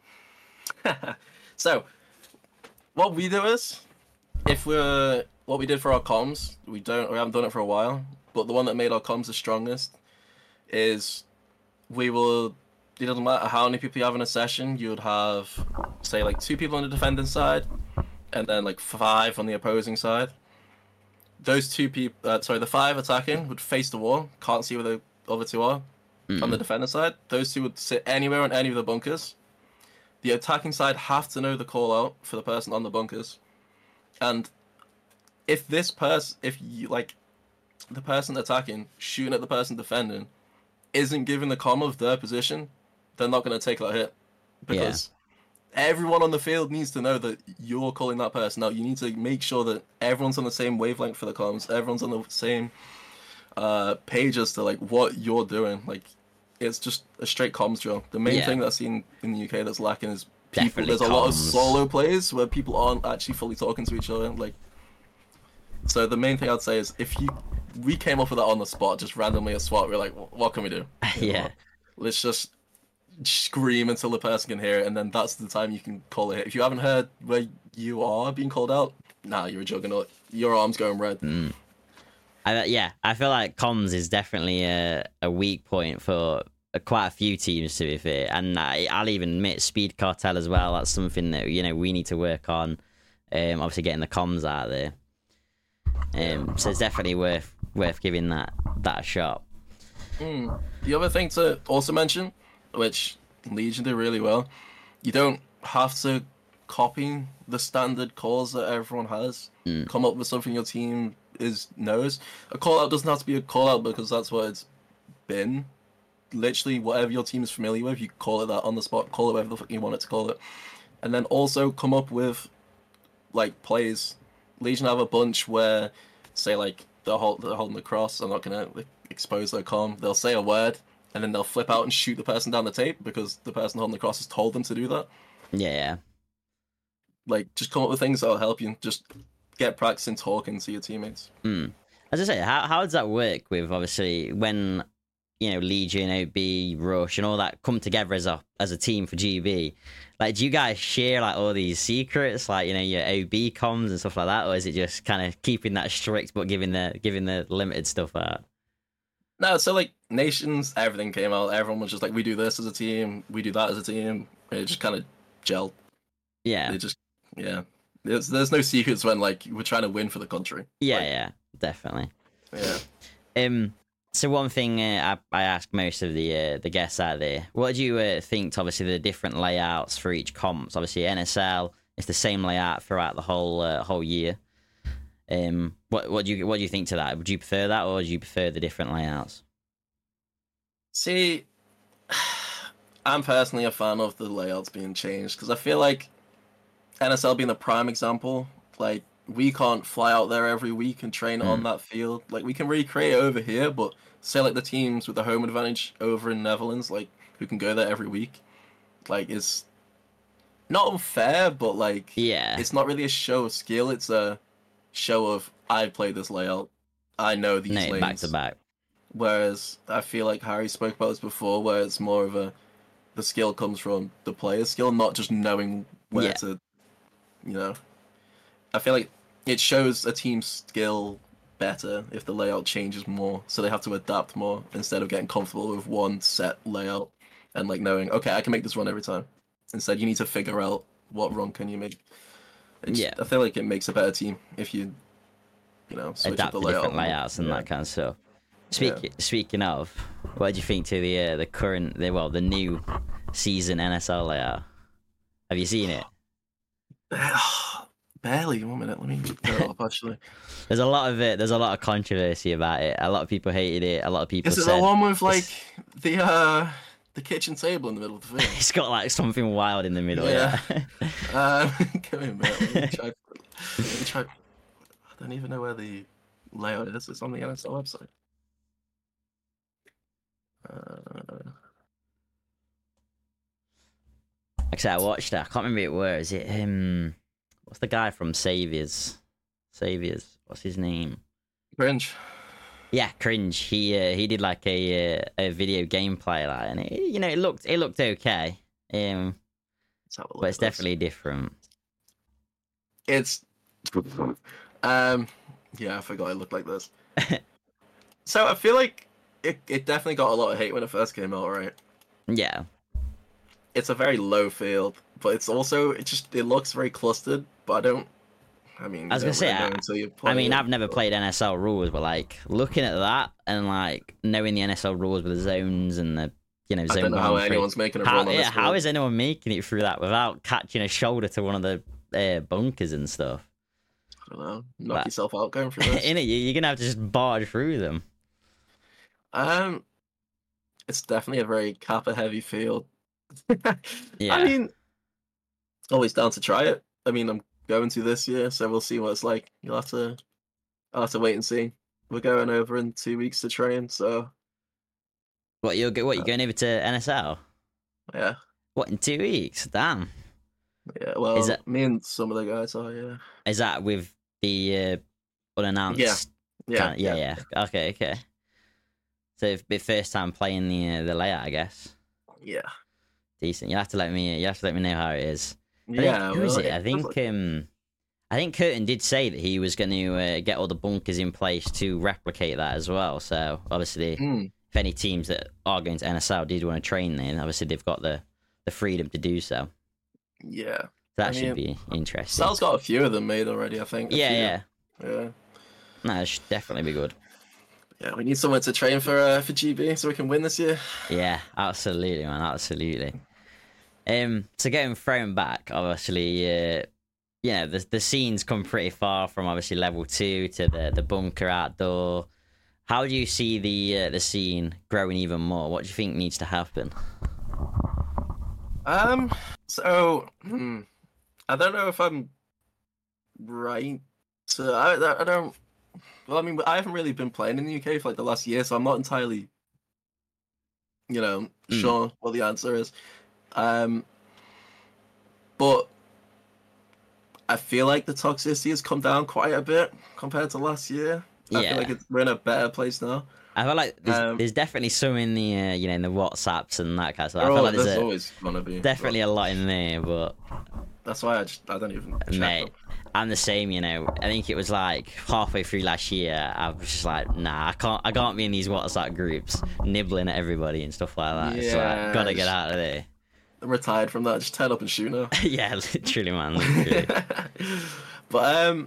so. What we do is, what we did for our comms, we haven't done it for a while. But the one that made our comms the strongest is it doesn't matter how many people you have in a session, you would have, say, like 2 people on the defending side, and then like 5 on the opposing side. Those 2 people, the 5 attacking would face the wall, can't see where the other 2 are. On the defender side, those 2 would sit anywhere on any of the bunkers. The attacking side have to know the call out for the person on the bunkers. And if the person attacking, shooting at the person defending, isn't given the comm of their position, they're not going to take that hit. Because everyone on the field needs to know that you're calling that person out. You need to make sure that everyone's on the same wavelength for the comms. Everyone's on the same page as to like what you're doing. Like, it's just a straight comms drill. The main thing that I've seen in the UK that's lacking is people. There's a lot of solo plays where people aren't actually fully talking to each other. Like, so the main thing I'd say is we came up with that on the spot, just randomly at SWAT. We're like, what can we do? Let's just scream until the person can hear it, and then that's the time you can call it. If you haven't heard where you are being called out, you're a juggernaut. Your arm's going red. I feel like comms is definitely a weak point for quite a few teams, to be fair. And I'll even admit Speed Cartel as well. That's something that we need to work on. Obviously, getting the comms out there. So it's definitely worth worth giving that a shot. The other thing to also mention, which Legion do really well, you don't have to copy the standard calls that everyone has. Come up with something your team knows. A call out doesn't have to be a call out because that's what it's been. Literally, whatever your team is familiar with, you call it that on the spot. Call it whatever the fuck you want it to call it, and then also come up with like plays. Legion have a bunch where, say, like they're holding the cross. I'm not gonna expose their comm. They'll say a word, and then they'll flip out and shoot the person down the tape because the person holding the cross has told them to do that. Yeah. Like, just come up with things that'll help you. Just get practicing talking to your teammates. As I say, how does that work with, obviously, when, you know, Legion, OB, Rush, and all that come together as a team for GB? Like, do you guys share, like, all these secrets, like, you know, your OB comms and stuff like that, or is it just kind of keeping that strict but giving the limited stuff out? No, so, like, Nations, everything came out. Everyone was just like, we do this as a team, we do that as a team. And it just kind of gelled. Yeah. It just, yeah. There's no secrets when, like, we're trying to win for the country. Yeah, like, yeah, definitely. Yeah. So one thing I ask most of the guests out there, what do you think? Obviously, the different layouts for each comps. Obviously, NSL is the same layout throughout the whole year. What do you think to that? Would you prefer that, or do you prefer the different layouts? See, I'm personally a fan of the layouts being changed because I feel like NSL being the prime example, like, we can't fly out there every week and train on that field. Like, we can recreate it over here, but say, like, the teams with the home advantage over in Netherlands, like, who can go there every week, like, it's not unfair, but, like, Yeah, it's not really a show of skill. It's a show of, I play this layout, I know these lanes. back to back. Whereas I feel like Harry spoke about this before, where it's more of the skill comes from the player's skill, not just knowing where to, you know. I feel like it shows a team's skill better if the layout changes more, so they have to adapt more instead of getting comfortable with one set layout and, like, knowing, okay, I can make this run every time. Instead, you need to figure out what run can you make. I feel like it makes a better team if you switch Adapt up to the different layout. layouts and that kind of stuff. Speaking of, what do you think to the new season NSL layout? Have you seen it? Barely. 1 minute. Let me get it up. Actually, there's a lot of controversy about it. A lot of people hated it. A lot of people is it said the one with, like, the kitchen table in the middle of the video? it's got, like, something wild in the middle. Yeah. Give me a minute. Let me try. I don't even know where the layout is. It's on the NSL website. Actually, I watched it. I can't remember where. Is it what's the guy from Saviors? What's his name? Cringe. Yeah, Cringe. He did, like, a video gameplay, like, and it looked okay. But it's definitely different. It's yeah, I forgot it looked like this. So I feel like it definitely got a lot of hate when it first came out, right? Yeah. It's a very low field, but it's also it looks very clustered. But I was gonna say, I've never but played NSL rules, but, like, looking at that and, like, knowing the NSL rules with the zones and the zone. I don't know how anyone's making a run on this. How is anyone making it through that without catching a shoulder to one of the bunkers and stuff? I don't know. Knock yourself out going through this. You're gonna have to just barge through them. It's definitely a very kappa heavy field. Yeah. I mean, always down to try it. I mean, I'm going to this year, so we'll see what it's like. I'll have to wait and see. We're going over in 2 weeks to train, so. You're going over to NSL? Yeah. What, in 2 weeks? Damn. Yeah, well, me and some of the guys are, yeah. Is that with the unannounced? Yeah. Okay. So it's the first time playing the layout, I guess. Yeah. Decent. You have to let me know how it is. Who is it? I think Curtin did say that he was going to get all the bunkers in place to replicate that as well. So obviously, if any teams that are going to NSL did want to train there, obviously they've got the freedom to do so. Yeah. So that should be interesting. Sal's got a few of them made already, I think. Yeah. No, it should definitely be good. Yeah, we need someone to train for GB so we can win this year. Yeah, absolutely, man, absolutely. So getting thrown back, obviously, yeah, the scene's come pretty far from obviously level 2 to the bunker outdoor. How do you see the scene growing even more? What do you think needs to happen? So I don't know if I'm right. So I don't. Well, I mean, I haven't really been playing in the UK for like the last year, so I'm not entirely, sure what the answer is. But I feel like the toxicity has come down quite a bit compared to last year. I feel like we're in a better place now. I feel like there's definitely some in the in the WhatsApps and that kind of stuff. I feel like there's always gonna be definitely a lot in there, but that's why I don't even check mate. them. I'm the same, I think it was like halfway through last year. I was just like, nah, I can't be in these WhatsApp groups nibbling at everybody and stuff like that. Yeah, so I gotta get out of there. I'm retired from that. Just turn up and shoot now. Yeah, literally, man. Literally. But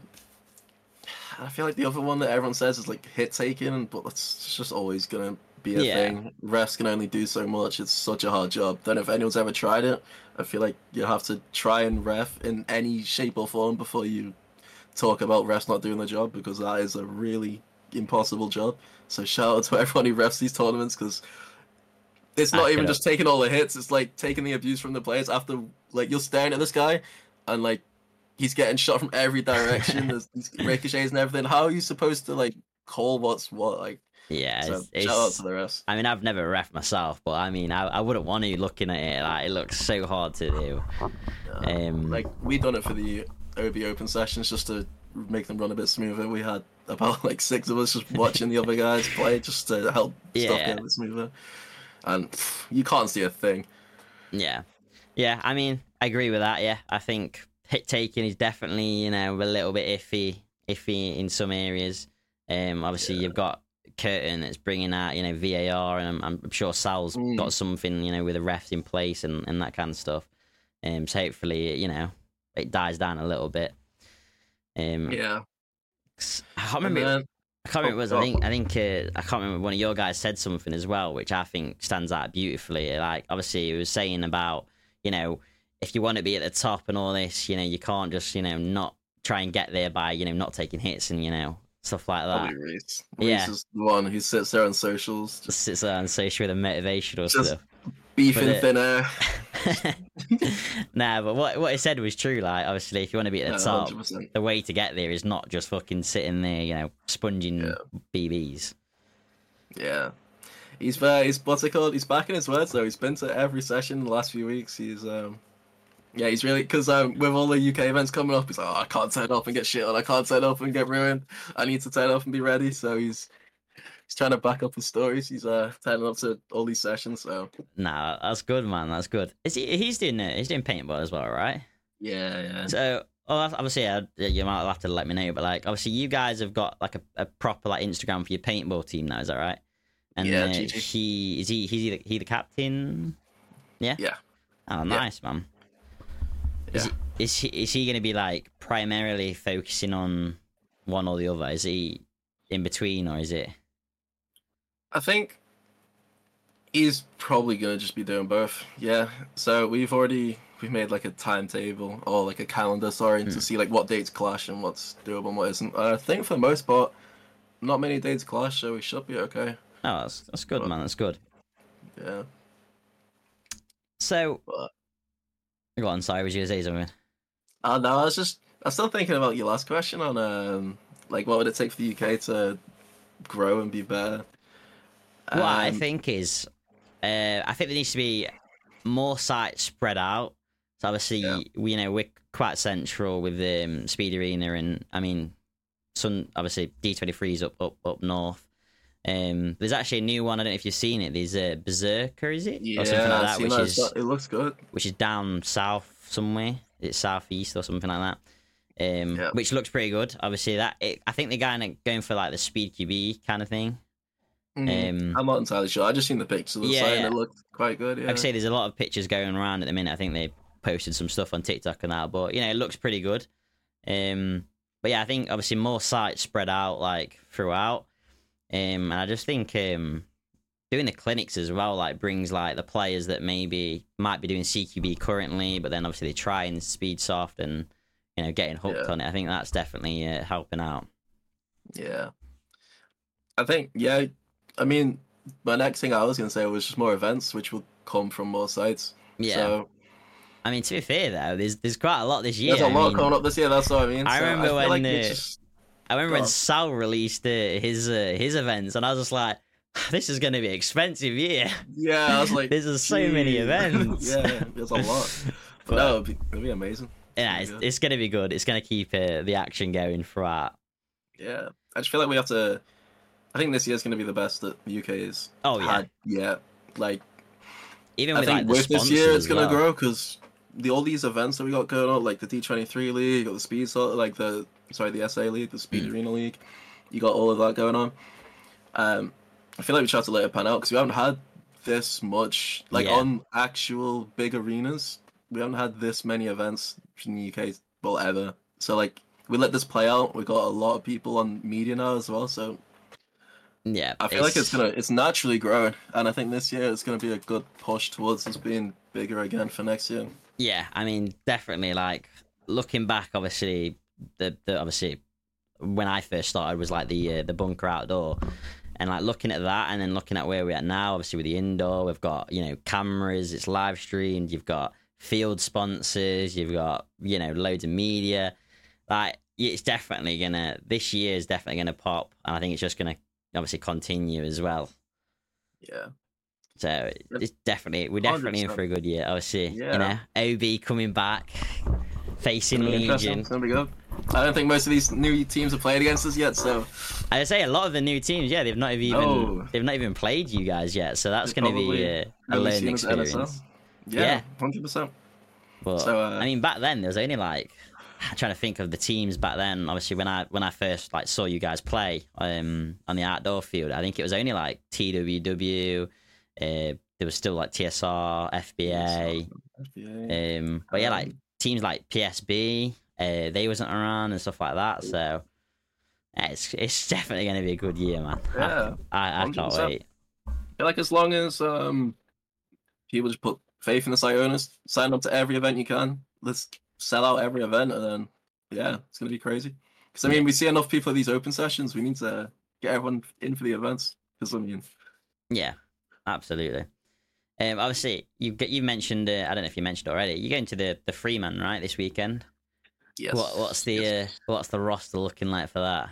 I feel like the other one that everyone says is like hit taking, but that's just always gonna be a thing. Refs can only do so much. It's such a hard job. Don't know if anyone's ever tried it. I feel like you have to try and ref in any shape or form before you talk about refs not doing the job, because that is a really impossible job. So shout out to everyone who refs these tournaments, because it's not even just taking all the hits. It's like taking the abuse from the players after, like, you're staring at this guy and like he's getting shot from every direction. There's these ricochets and everything. How are you supposed to like call what's what? Like, yeah, so shout out to the rest. I mean, I've never ref myself, but I mean, I wouldn't want to looking at it. Like, it looks so hard to do. Like, we done it for the OB Open sessions just to make them run a bit smoother. We had about like 6 of us just watching the other guys play just to help stuff get a bit smoother. And you can't see a thing. Yeah, I mean, I agree with that. Yeah, I think hit taking is definitely a little bit iffy in some areas. Obviously you've got Curtin that's bringing out VAR, and I'm sure Sal's got something with the refs in place and that kind of stuff. So hopefully it dies down a little bit. Yeah, I can't remember. I can't remember what it was. I can't remember. One of your guys said something as well, which I think stands out beautifully. Like, obviously, he was saying about if you want to be at the top and all this, you can't just not try and get there by not taking hits and stuff like that. Probably Reese. Reese is the one who sits there on socials, just sits there on social with the motivational stuff. Beefing thin air. Nah, but what he said was true. Like, obviously, if you want to be at the top, 100%. the way to get there is not just fucking sitting there, sponging BBs. Yeah, he's what's it called? He's back in his words though. He's been to every session in the last few weeks. He's he's really, because with all the UK events coming up, he's like, I can't turn up and get shit on. I can't turn up and get ruined. I need to turn up and be ready. So he's trying to back up his stories. He's turning up to all these sessions. So nah, that's good, man. That's good. He's doing paintball as well, right? Yeah. So obviously, you might have to let me know, but like, obviously, you guys have got like a proper like Instagram for your paintball team now. Is that right? And he's the captain. Yeah. Yeah. Oh, nice, man. Yeah. Is he going to be like primarily focusing on one or the other? Is he in between, or is it? I think he's probably gonna just be doing both. Yeah. So we've made like a timetable or like a calendar, to see like what dates clash and what's doable and what isn't. I think for the most part, not many dates clash, so we should be okay. Oh, that's good, man. That's good. Yeah. So, go on. Sorry, was you gonna say something? No, I was still thinking about your last question on like what would it take for the UK to grow and be better. What I think is, I think there needs to be more sites spread out. So obviously, we're quite central with Speed Arena, and I mean, obviously D23's up north. There's actually a new one. I don't know if you've seen it. There's Berserker, is it? Yeah, or something like that, which is it looks good. Which is down south somewhere. It's southeast or something like that. Which looks pretty good. Obviously, I think they're going for like the Speed QB kind of thing. I'm not entirely sure. I just seen the pictures of the site and it looked quite good. Yeah. Like I say, there's a lot of pictures going around at the minute. I think they posted some stuff on TikTok and that, but it looks pretty good. But yeah, I think obviously more sites spread out like throughout. And I just think doing the clinics as well like brings like the players that maybe might be doing CQB currently, but then obviously they try and speed soft and getting hooked on it. I think that's definitely helping out. Yeah, I think I mean, my next thing I was gonna say was just more events, which will come from more sites. Yeah. So, I mean, to be fair though, there's quite a lot this year. There's a lot coming up this year. That's what I mean. I remember when just... Sal released his events, and I was just like, "This is going to be an expensive year." Yeah, I was like, "There's so many events." Yeah, there's a lot. But no, it'll be amazing. Yeah, it's going to be good. It's going to keep the action going throughout. Yeah, I just feel like we have to. I think this year's going to be the best that the UK has had yet. Like, even with this year, it's going to grow because all these events that we got going on, like the D23 League, or the Speed like the SA League, the Speed Arena League, you got all of that going on. I feel like we should have to let it pan out because we haven't had this much on actual big arenas. We haven't had this many events in the UK ever. So like we let this play out. We got a lot of people on media now as well. So yeah, I feel like it's naturally growing, and I think this year it's gonna be a good push towards us being bigger again for next year. Yeah, I mean definitely. Like looking back, obviously the when I first started was like the bunker outdoor. And like looking at that, and then looking at where we're at now, obviously with the indoor, we've got cameras, it's live streamed, you've got field sponsors, you've got loads of media. Like it's definitely this year is definitely gonna pop, and I think it's just gonna obviously continue as well. Yeah. So it's we're definitely 100%. In for a good year. Obviously, OB coming back, facing Legion. It's gonna be good. I don't think most of these new teams have played against us yet, so I'd say a lot of the new teams, they've not even played you guys yet, so that's going to be a learning experience. Yeah, 100%. But so, I mean, back then there was only I'm trying to think of the teams back then. Obviously, when I first saw you guys play on the outdoor field, I think it was only TWW. There was still TSR, FBA. But teams like PSB. They wasn't around and stuff like that, so it's definitely going to be a good year, man. Yeah, I can't wait. I feel like as long as people just put faith in the site owners, sign up to every event you can, let's sell out every event, and then it's going to be crazy. Because I mean, we see enough people at these open sessions. We need to get everyone in for the events. Because yeah, absolutely. Obviously, you mentioned. I don't know if you mentioned already. You're going to the Freeman, right, this weekend? Yes. What's the roster looking like for that?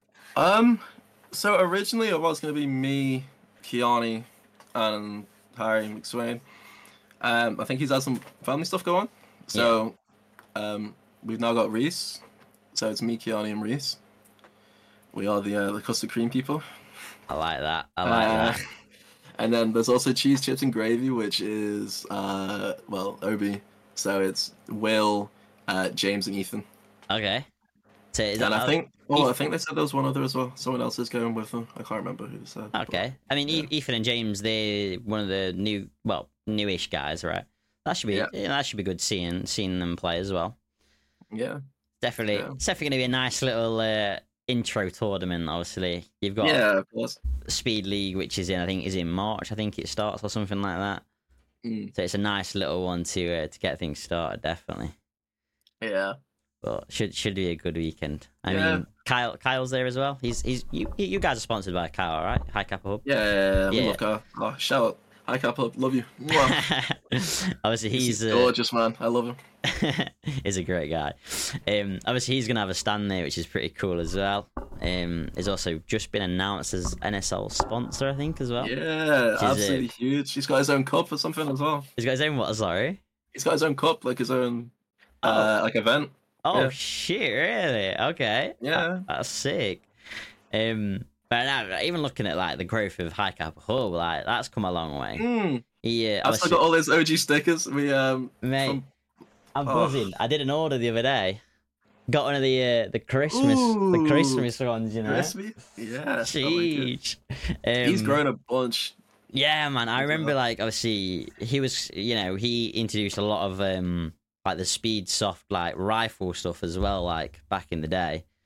So originally it was going to be me, Kiani, and Harry McSwain. I think he's had some family stuff go on. So, we've now got Reese. So it's me, Kiani, and Reese. We are the custard cream people. I like that. And then there's also cheese, chips, and gravy, which is Obi. So it's Will, James, and Ethan. Okay. So I think they said there was one other as well. Someone else is going with them. I can't remember who they said. Okay. But, I mean, Ethan and James, they're one of the newish guys, right? That should be that should be good seeing them play as well. Yeah. Definitely. Yeah. It's definitely going to be a nice little intro tournament. Obviously, you've got of course. Speed League, which is in March. I think it starts or something like that. So it's a nice little one to get things started. Definitely. Yeah. But should be a good weekend. I mean, Kyle's there as well. You guys are sponsored by Kyle, right? Hi Kappa Hub. Yeah. Love Kyle. Oh, shout out. Hi Kappa Hub. Love you. Obviously, he's gorgeous, man. I love him. He's a great guy. Obviously, he's gonna have a stand there, which is pretty cool as well. He's also just been announced as NSL sponsor, I think, as well. Yeah, absolutely huge. He's got his own cup or something as well. He's got his own what? Sorry. He's got his own cup, like his own event. Oh shit! Really? Okay. Yeah. That's sick. But now, even looking at the growth of High Kappa Hub, that's come a long way. Yeah. I've still got all his OG stickers. Mate, I'm buzzing. I did an order the other day. Got one of the Christmas ones, Crispy? Yeah. Jeez. He's grown a bunch. Yeah, man. I remember obviously he was he introduced a lot of the speed soft rifle stuff as well, back in the day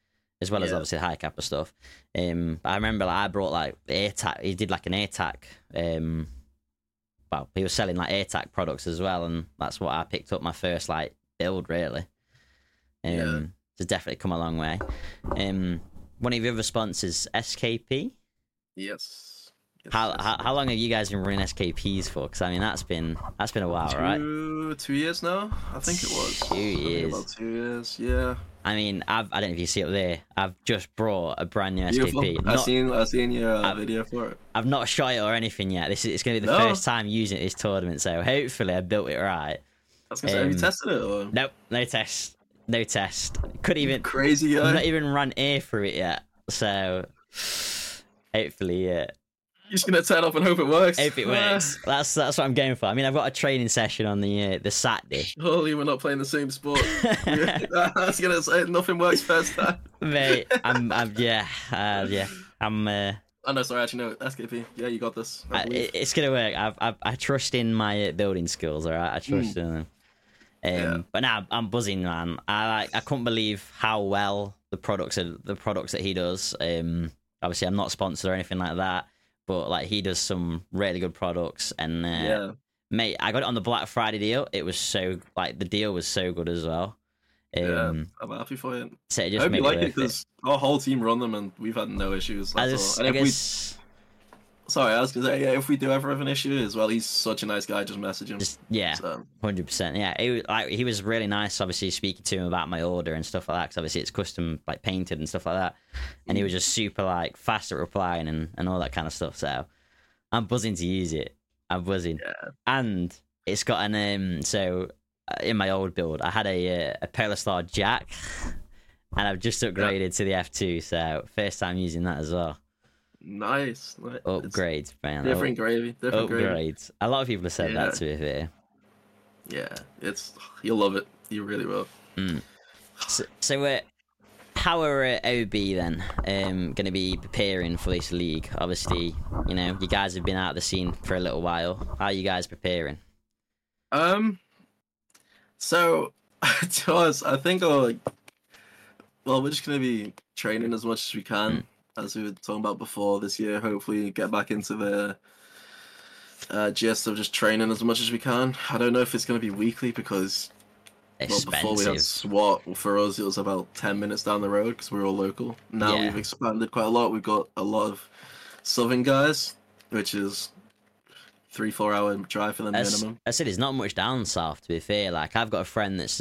as well as Yeah. obviously high kappa stuff. But I remember like, I brought like the AirTag. He did like an AirTag. Well, he was selling like AirTag products as well, and that's what I picked up my first like build really. Yeah. So definitely come a long way. One of your other sponsors, SKP. Yes. How long have you guys been running SKPs for? Because I mean that's been a while, right? 2 years now. I think it was 2 years. About 2 years. Yeah. I mean, I don't know if you see up there. I've just brought a brand new Beautiful. SKP. I seen your video for it. I've not shot it or anything yet. It's going to be the first time using it this tournament, so hopefully I built it right. I was gonna say, have you tested it or? Nope, no test. Couldn't even. Crazy guy. I've not even run air through it yet, so hopefully, yeah. You're just gonna turn up and hope it works. Hope it works. That's what I'm going for. I mean, I've got a training session on the Saturday. Surely we're not playing the same sport. I was gonna say nothing works first time. Mate, I'm yeah. I'm. Oh no, sorry, actually no. SKP. Yeah, you got this. It's gonna work. I trust in my building skills. All right, I trust in them. But now I'm buzzing, man. I couldn't believe how well the products that he does. Obviously, I'm not sponsored or anything like that, but like he does some really good products. And mate, I got it on the Black Friday deal. It was so like the deal was so good as well. I'm happy for you. So it I just hope you made like it it because our whole team run them and we've had no issues. I That's all. And guess. Sorry, I was gonna say, yeah, if we do ever have an issue as well, he's such a nice guy. Just message him. Yeah, So, 100%. Yeah, he was really nice. Obviously, speaking to him about my order and stuff like that. Because obviously it's custom like painted and stuff like that. And he was just super like fast at replying and all that kind of stuff. So I'm buzzing to use it. I'm buzzing. Yeah. And it's got an in my old build, I had a Polar Jack, and I've just upgraded to the F2. So first time using that as well. Nice. Upgrades, man. Different gravy. Different gravy. Upgrades. A lot of people have said that to me here. Yeah, you'll love it. You really will. So how are OB then going to be preparing for this league? Obviously, you know, you guys have been out of the scene for a little while. How are you guys preparing? So to us, I think we're just gonna be training as much as we can, as we were talking about before this year. Hopefully, get back into the gist of just training as much as we can. I don't know if it's gonna be weekly because before we had SWAT, for us it was about 10 minutes down the road because we're all local. Now we've expanded quite a lot. We've got a lot of southern guys, which is 3-4 hour drive for them minimum. I said, there's not much down south, to be fair. Like, I've got a friend that's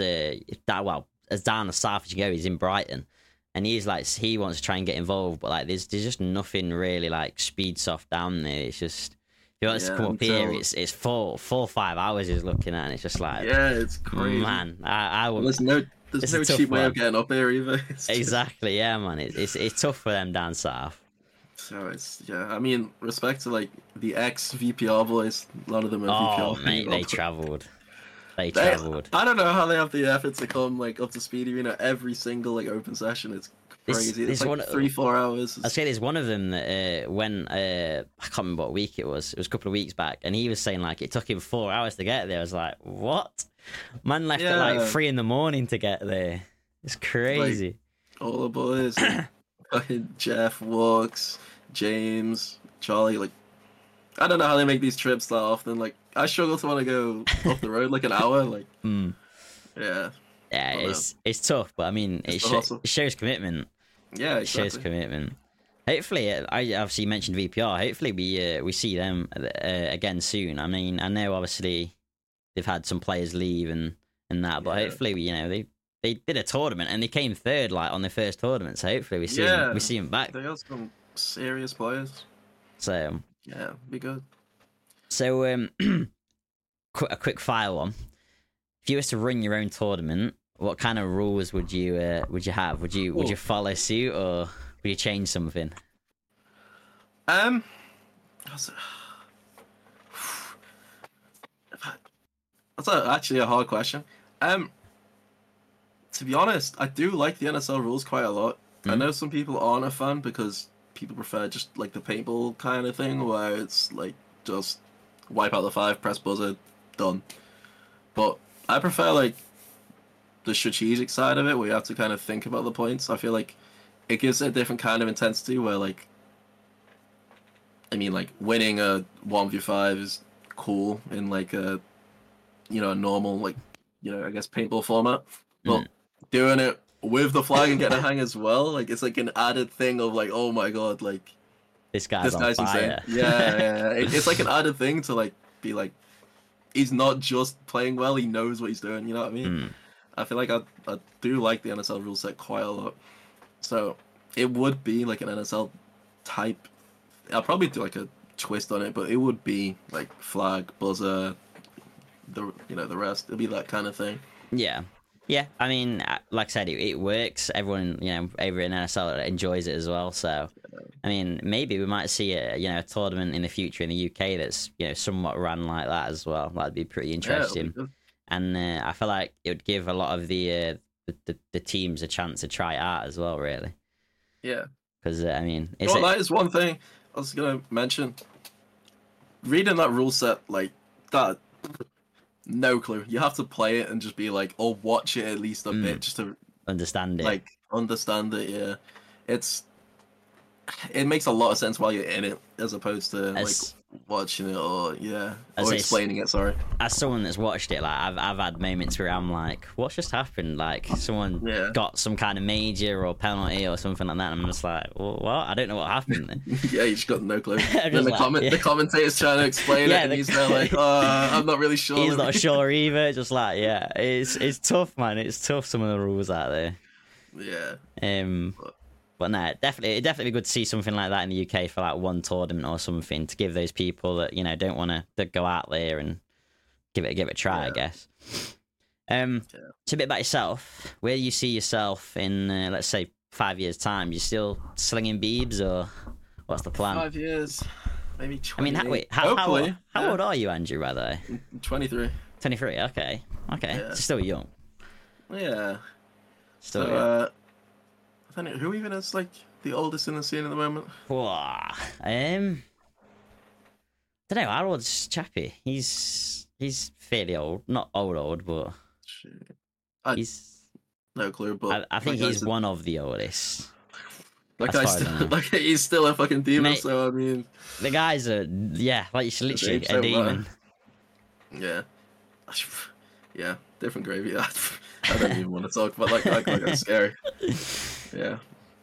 as down the south as you go. He's in Brighton, and he's like, he wants to try and get involved, but like, there's just nothing really like speed soft down there. It's just, if he wants to come up here, it's 4 or 5 hours he's looking at, and it's just like, it's crazy, man. I wouldn't. There's no cheap way of getting up there either. Exactly, yeah, man. It's tough for them down south. So I mean, respect to like the ex VPR boys. A lot of them are VPR. Oh, mate, they travelled. I don't know how they have the effort to come like up to speed arena every single like open session. It's crazy. It's like 3-4 hours. I'd say there's one of them that when I can't remember what week it was. It was a couple of weeks back, and he was saying like it took him 4 hours to get there. I was like, what? Man left at like 3 a.m. to get there. It's crazy. Like, all the boys, fucking Jeff, Walks, James, Charlie. Like, I don't know how they make these trips that often. Like, I struggle to want to go off the road like an hour. Like, yeah, it's tough, but I mean, it shows commitment. Yeah, exactly. It shows commitment. Hopefully, I obviously mentioned VPR. Hopefully, we see them again soon. I mean, I know obviously they've had some players leave and that, but hopefully, they did a tournament and they came third like on their first tournament. So hopefully, we see them back. They got some serious players. So yeah, be good. So a quick fire one. If you were to run your own tournament, what kind of rules would you have? Would you follow suit or would you change something? That's actually a hard question. To be honest, I do like the NSL rules quite a lot. I know some people aren't a fan because people prefer just like the paintball kind of thing where it's like just wipe out the 5, press buzzer, done. But I prefer like the strategic side of it where you have to kind of think about the points. I feel like it gives it a different kind of intensity where like, I mean, like winning a 1v5 is cool in like a, a normal like, I guess paintball format, but doing it with the flag and getting a hang as well, like it's like an added thing of like, oh my god, like this guy's on fire. Insane. Yeah. It's like an added thing to like be like, he's not just playing well, he knows what he's doing. You know what I mean? I feel like I do like the NSL rule set quite a lot, so it would be like an NSL type. I'll probably do like a twist on it, but it would be like flag, buzzer, the rest. It'd be that kind of thing. Yeah. I mean, like I said, it works. Everyone, over in NSL enjoys it as well. So, I mean, maybe we might see a tournament in the future in the UK that's somewhat run like that as well. That'd be pretty interesting. Yeah, and I feel like it would give a lot of the teams a chance to try it out as well. Really. Yeah. Because I mean, that is one thing I was gonna mention. Reading that rule set like that. No clue. You have to play it and just be like, or watch it at least a bit just to understand it. Like understand it. Yeah, it makes a lot of sense while you're in it, as opposed to like watching it or explaining it. Sorry. As someone that's watched it, like I've had moments where I'm like, what's just happened? Like someone got some kind of major or penalty or something like that, and I'm just like, well, what? I don't know what happened then. Yeah, you just got no clue. Then the commentator's trying to explain it, and he's there like, I'm not really sure. He's not sure either. Just like, it's tough, man. It's tough. Some of the rules out there. Yeah. But no, it'd definitely be good to see something like that in the UK for like one tournament or something to give those people that don't want to go out there and give it a try. I guess. So a bit about yourself. Where do you see yourself in, let's say, 5 years' time? You still slinging beebs, or what's the plan? 5 years, maybe 20. I mean, how old are you, Andrew? By the way, 23. 23. Okay. So still young. Yeah. Still young. I don't know, who even is like the oldest in the scene at the moment? Don't know. How old's Chappie? He's fairly old, not old, but he's no clue. But I think he's one of the oldest. He's still a fucking demon. Mate, so I mean, the guys are like he's literally a demon. Yeah, different gravy. I don't even want to talk about like that's scary. Yeah.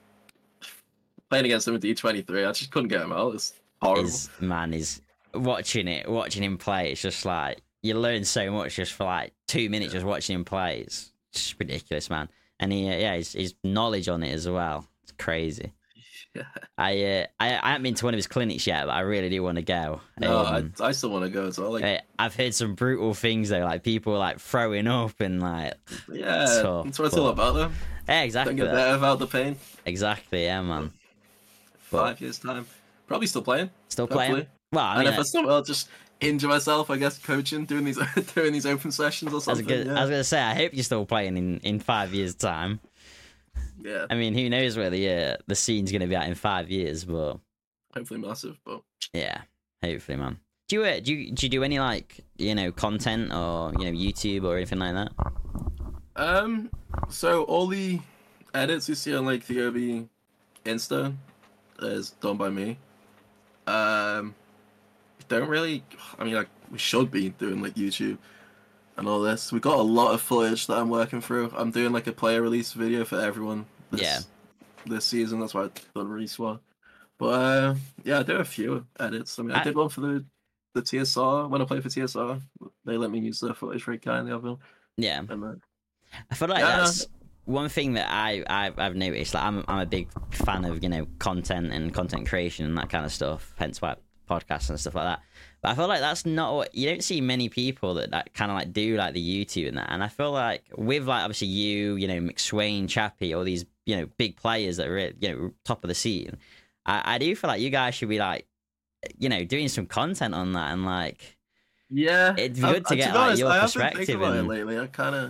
Playing against him with D23, I just couldn't get him out. It's horrible. Is watching him play, it's just like you learn so much just for like 2 minutes just watching him play. It's just ridiculous, man. And his knowledge on it as well. It's crazy. Yeah. I haven't been to one of his clinics yet, but I really do want to go. No, I still want to go as well. I've heard some brutal things though, like people like throwing up and like. Yeah, that's what it's all about, though. Yeah, exactly. Don't get better without the pain. Exactly, yeah, man. 5 years time, probably still playing. Playing. Well, I mean, and if I still, I'll just injure myself, I guess, coaching, doing these open sessions or something. I was gonna say, I hope you're still playing in 5 years' time. Yeah. I mean, who knows where the scene's going to be at in 5 years, but hopefully massive. But yeah, hopefully, man. Do you do any like content or YouTube or anything like that? So all the edits you see on like the OB Insta is done by me. Don't really. I mean, like we should be doing like YouTube and all this. We got a lot of footage that I'm working through. I'm doing like a player release video for everyone this season. That's why I done release one. But I do a few edits. I mean, I did one for the TSR when I played for TSR. They let me use their footage very kindly of them. Yeah. I feel like that's one thing that I've noticed. Like I'm a big fan of content and content creation and that kind of stuff. Hence why podcasts and stuff like that. But I feel like that's not what you don't see many people that kind of like do like the YouTube and that. And I feel like with like obviously McSwain, Chappie, all these big players that are top of the scene. I do feel like you guys should be like doing some content on that and like it'd be good to get like your perspective. I lately.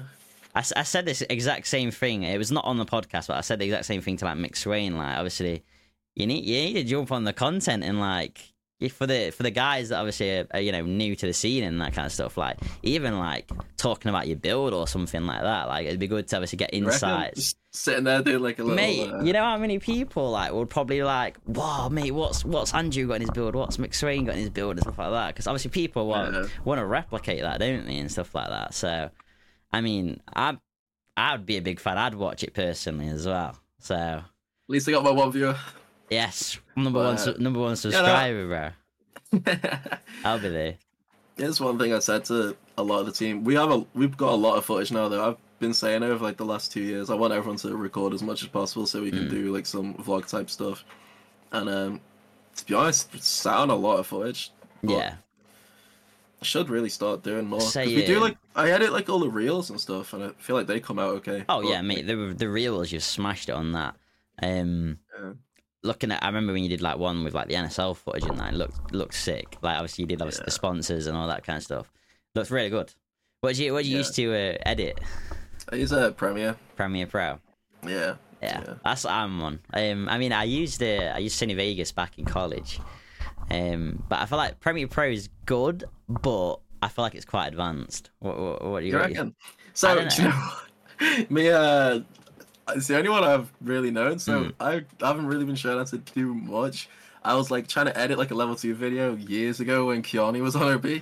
I said this exact same thing. It was not on the podcast, but I said the exact same thing to like McSwain. Like obviously you need to jump on the content and like for the guys that obviously are, you know, new to the scene and that kind of stuff, like even like talking about your build or something like that, like it'd be good to obviously get insights. Just sitting there doing like a little. Mate, you know how many people like would probably like, wow, mate, what's Andrew got in his build? What's McSwain got in his build and stuff like that? Because obviously people want to replicate that, don't they, and stuff like that. So, I mean, I'd be a big fan. I'd watch it personally as well. So, at least I got my one viewer. Yes, number one subscriber, bro. I'll be there. Here's one thing I said to a lot of the team. We've got a lot of footage now though. I've been saying over like the last 2 years, I want everyone to record as much as possible so we can do like some vlog type stuff. And to be honest, it's sound a lot of footage. Yeah. I should really start doing more. We do like I edit like all the reels and stuff, and I feel like they come out okay. Oh yeah, mate. The reels, you smashed it on that. Looking at, I remember when you did like one with like the NSL footage and that, it looked sick. Like obviously you did the sponsors and all that kind of stuff. Looks really good. What do you use to edit? I use Premiere Pro. Yeah. That's what I'm on. I mean, I used Sony Vegas back in college. But I feel like Premiere Pro is good, but I feel like it's quite advanced. What do you reckon? So do you know what? Me, it's the only one I've really known, so I haven't really been shown how to do much. I was like trying to edit like a level 2 video years ago when Keanu was on OB.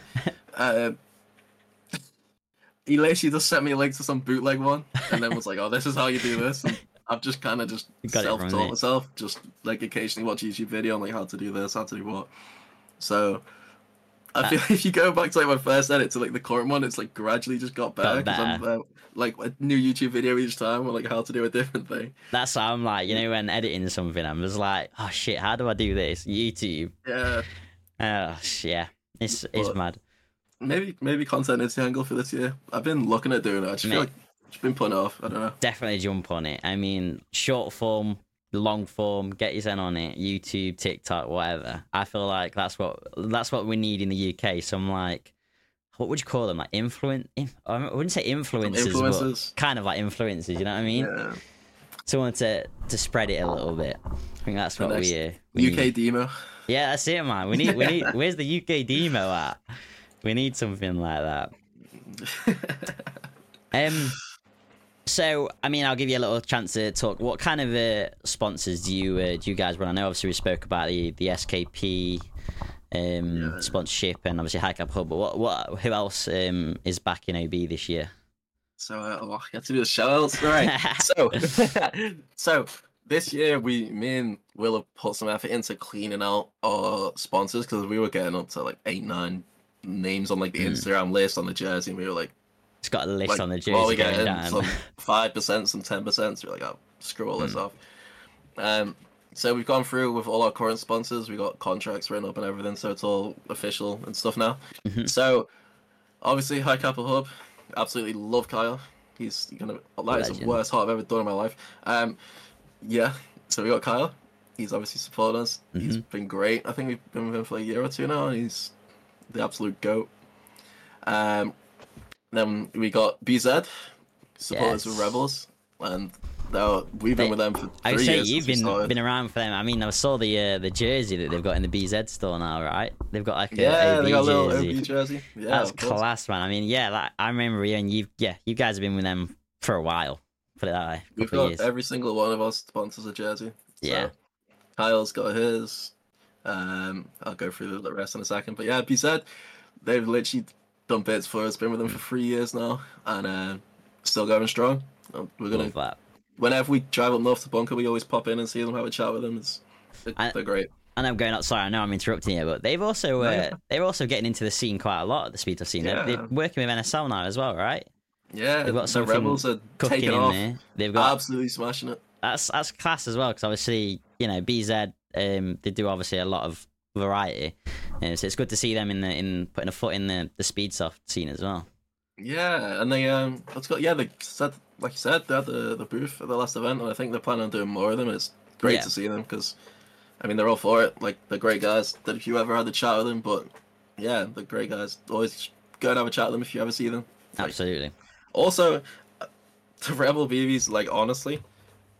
He literally just sent me a link to some bootleg one, and then was like, "Oh, this is how you do this." And I've just kind of just self-taught myself, just like occasionally watch a YouTube video on like how to do this, how to do what. So I feel like if you go back to like my first edit to like the current one, it's like gradually just got better. Like a new YouTube video each time, or like how to do a different thing. That's how I'm like, you know, when editing something, I'm just like, oh shit, how do I do this? YouTube. Yeah. Yeah. It's mad. Maybe content is the angle for this year. I've been looking at doing it. I just feel like I've been putting it off. I don't know. Definitely jump on it. I mean, short form, long form, get your head on it. YouTube, TikTok, whatever. I feel like that's what we need in the UK. Some like, what would you call them? Like I wouldn't say influencers, but kind of like influencers. You know what I mean? Yeah. Someone to spread it a little bit. I think that's what we UK need. Demo. Yeah, that's it, man. We need. Where's the UK Demo at? We need something like that. So, I mean, I'll give you a little chance to talk. What kind of sponsors do you guys run? I know obviously we spoke about the SKP sponsorship and obviously High Cap Hub, but who else is back in OB this year? So I have to do the shout-outs, right? So this year me and Will have put some effort into cleaning out our sponsors because we were getting up to like 8-9 names on like the Instagram list on the jersey, and we were like, it's got a list like, on the jersey. Well, we getting some 5%, some 10%. So we're like, oh, screw all this off. So we've gone through with all our current sponsors. We got contracts written up and everything, so it's all official and stuff now. So obviously, High Kappa Hub, absolutely love Kyle. He's that is the worst hard I've ever done in my life. Yeah. So we got Kyle. He's obviously supported us. He's been great. I think we've been with him for a year or two now, and he's the absolute goat. Then we got BZ, supporters with Rebels, and we've been with them for 3 years. I would say you've been around for them. I mean, I saw the jersey that they've got in the BZ store now, right? They've got like they got a little OB jersey. Yeah, that's class, man. I mean, like, I remember you and you guys have been with them for a while. Put it that way. We've got every single one of us sponsors a jersey. So Kyle's got his. I'll go through the rest in a second, but yeah, BZ, they've literally done bits for us. Been with them for 3 years now, and still going strong. We're gonna. Whenever we drive up north to Bunker, we always pop in and see them, have a chat with them. They're great. And I'm going outside. I know I'm interrupting you, but they've also they're also getting into the scene quite a lot. The Speedtest scene. Yeah. They're working with NSL now as well, right? Yeah, they've got the Rebels are taking off. There. They've got absolutely smashing it. That's class as well, because obviously BZ they do obviously a lot of variety, so it's good to see them in putting a foot in the Speedsoft scene as well. Yeah, and they they said, like you said, they had the booth at the last event, and I think they're planning on doing more of them. It's great to see them because, I mean, they're all for it. Like, they're great guys. That if you ever had a chat with them, but yeah, they're great guys. Always go and have a chat with them if you ever see them. Absolutely. Also, the Rebel BBs, like, honestly,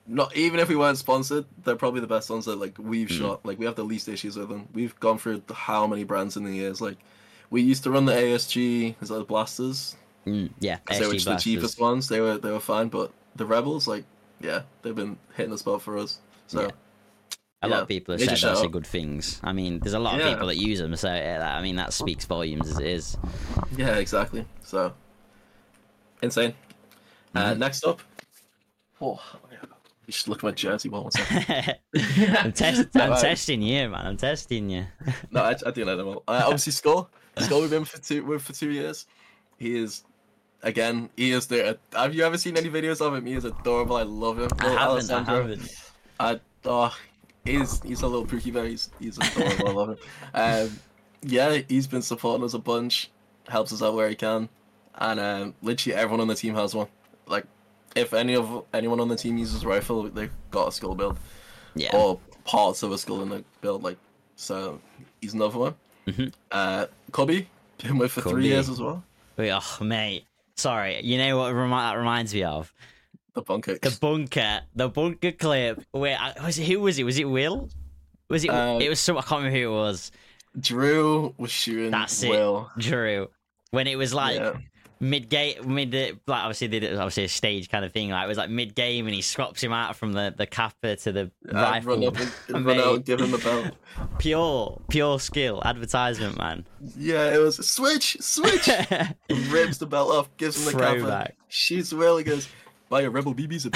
not even if we weren't sponsored, they're probably the best ones that like we've Mm. shot. Like we have the least issues with them. We've gone through how many brands in the years. Like we used to run the ASG, is that the blasters? Yeah, 'Cause they were SG just the Blasters. cheapest ones. They were fine, but the Rebels, like, yeah, they've been hitting the spot for us. So Yeah. A lot of people have major said shout obviously out. good things. I mean, there's a lot of Yeah. people that use them, so I mean that speaks volumes as it is. Yeah, exactly. So insane. Mhm. Next up, oh, you should look at my jersey one second. I'm No, testing you, man. I'm testing you. no, I do know them all. Obviously, Skull. Skull we've been for 2 years. He is, again, he is the. Have you ever seen any videos of him? He is adorable. I love him. I Little haven't. Oh, he's a little pookie bear. He's adorable. I love him. Yeah, he's been supporting us a bunch. Helps us out where he can, and literally everyone on the team has one. Like, if anyone on the team uses a rifle, they've got a skull build Yeah. or parts of a skull in the build. Like, so he's another one. Mhm. Cubby, been with for Cubby. 3 years as well. Wait, oh, mate. Sorry. You know what that reminds me of? The bunker. The bunker clip. Wait, who was it? Was it Will? Was it? It was some. I can't remember who it was. Drew was shooting That's Will. it. Drew. When it was like Yeah. like obviously they did obviously a stage kind of thing. Like it was like mid game, and he swaps him out from the kappa to the rifle. Run up and run out and give him the belt. Pure skill advertisement, man. Yeah, it was switch. Rips the belt off, gives him the kappa, Throwback. shoots Will, and goes, buy a Rebel BB's a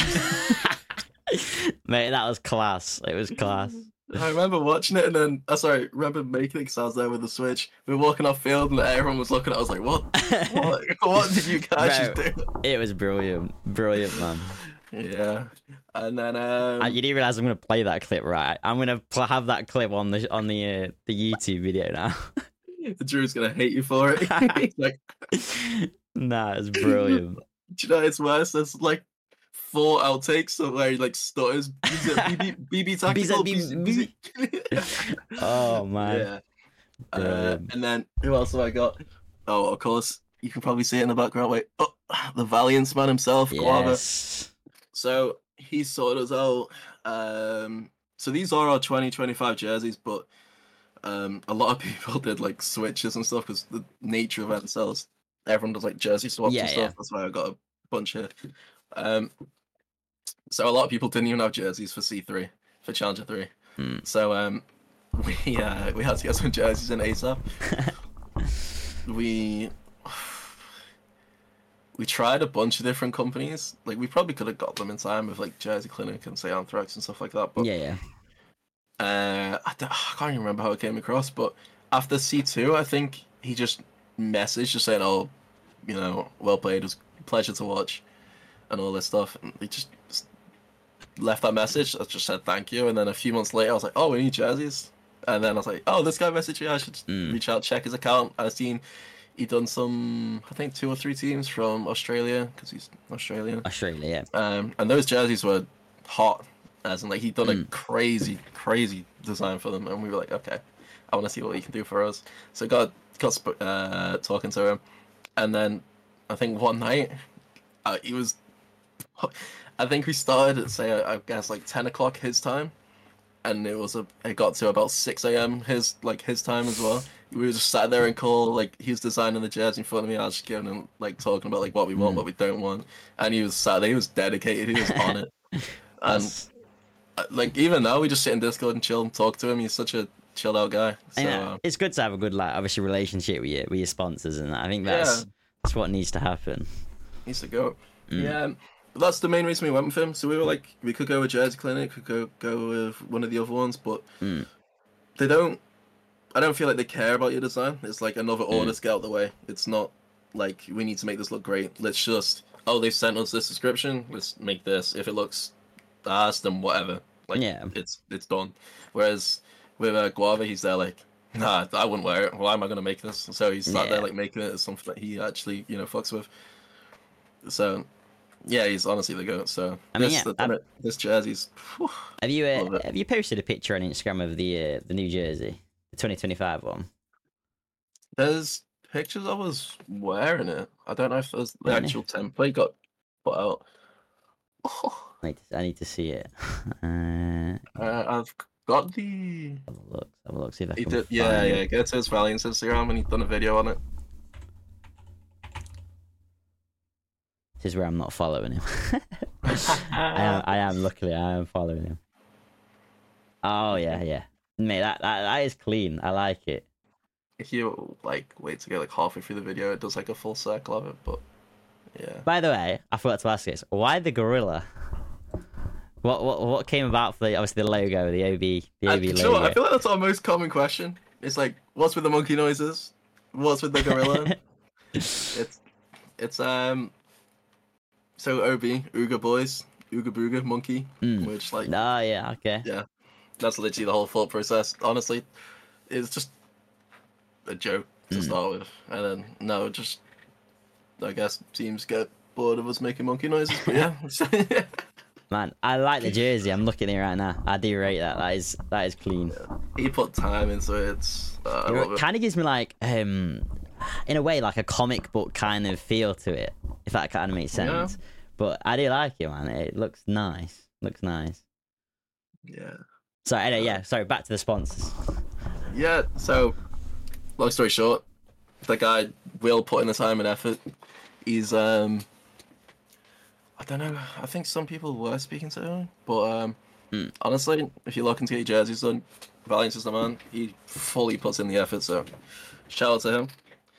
beast. Mate, that was class. It was class. I remember watching it and then, remember making it because I was there with the switch. We were walking off field and everyone was looking at us like, what? What did you guys Bro, just do? It was brilliant, man. Yeah. And then, You didn't realize I'm gonna play that clip, right? I'm gonna have that clip on the YouTube video now. Drew's going to hate you for it. He's like, Nah, it's brilliant. do you know it's worse? There's like 4 outtakes of where he like stutters. BB tactical. BB. Oh man. Yeah. Brilliant. And then who else have I got? Oh, of course, you can probably see it in the background. Wait, oh, the Valiance man himself, Guava. Yes. So he sorted us out. So these are our 2025 jerseys, but a lot of people did like switches and stuff because the nature of NSLs, everyone does like jersey swaps Yeah, and stuff. yeah. That's why I got a bunch here. So a lot of people didn't even have jerseys for C3, for Challenger 3. So we had to get some jerseys in ASAP. We tried a bunch of different companies. Like we probably could have got them in time with like Jersey Clinic and say Anthrax and stuff like that. But Yeah. I can't even remember how it came across. But after C2, I think he just messaged just saying, "Oh, well played. It was a pleasure to watch," and all this stuff. And he just left that message. I just said thank you. And then a few months later, I was like, "Oh, we need jerseys." And then I was like, "Oh, this guy messaged me. I should reach out, check his account." I seen he'd done some, I think 2 or 3 teams from Australia because he's Australian. Australia, yeah. And those jerseys were hot, as in like he'd done a crazy design for them, and we were like, okay, I want to see what he can do for us. So got talking to him, and then I think one night he was, I think we started at say I guess like 10 o'clock his time, and it got to about 6 a.m. his time as well. We were just sat there and call, like he was designing the jersey in front of me. I was just giving him like talking about like what we want, what we don't want, and he was sat there. He was dedicated. He was on it, and like even now we just sit in Discord and chill and talk to him. He's such a chilled out guy. So it's good to have a good obviously relationship with your sponsors, and I think that's what needs to happen. Needs to go. Yeah. But that's the main reason we went with him. So we were like, we could go with Jersey Clinic, could go with one of the other ones, but they don't. I don't feel like they care about your design. It's like another order to get out the way. It's not like we need to make this look great. Let's just they've sent us this description. Let's make this. If it looks ass, then whatever. Like it's done. Whereas with Guava, he's there like, nah, I wouldn't wear it. Why am I gonna make this? So he's sat there like making it as something that he actually fucks with. So yeah, he's honestly the goat. So this jersey's. Whew, have you posted a picture on Instagram of the New Jersey? The 2025 one. There's pictures of us wearing it. I don't know if there's the actual template got put out. Oh, I need to see it. I've got the. Have a look. Have a look. See if I He can did, find yeah, it. Get to his Valiant's Instagram and he's done a video on it. This is where I'm not following him. I am. Luckily, I am following him. Oh yeah. Mate, that is clean. I like it. If you like wait to get like halfway through the video, it does like a full circle of it. But yeah. By the way, I forgot to ask this. Why the gorilla? What came about for obviously the logo, the OB logo? Sure, I feel like that's our most common question. It's like, what's with the monkey noises? What's with the gorilla? it's so OB Ooga Boys, Ooga Booga Monkey, which like Oh yeah, okay. yeah, that's literally the whole thought process. Honestly, it's just a joke to start with, and then no, just I guess teams get bored of us making monkey noises, but yeah. Man, I like the jersey. I'm looking at it right now. I do rate that. That is clean. He put time into it. It's I love It it. kind of gives me like, in a way, like a comic book kind of feel to it, if that kind of makes sense. Yeah. But I do like it, man. It looks nice. Looks nice. Yeah. So anyway, yeah. Sorry, back to the sponsors. Yeah. So, long story short, the guy will put in the time and effort. He's I don't know. I think some people were speaking to him, but honestly, if you're looking to get your jerseys done, Valiant is the man. He fully puts in the effort, so shout out to him.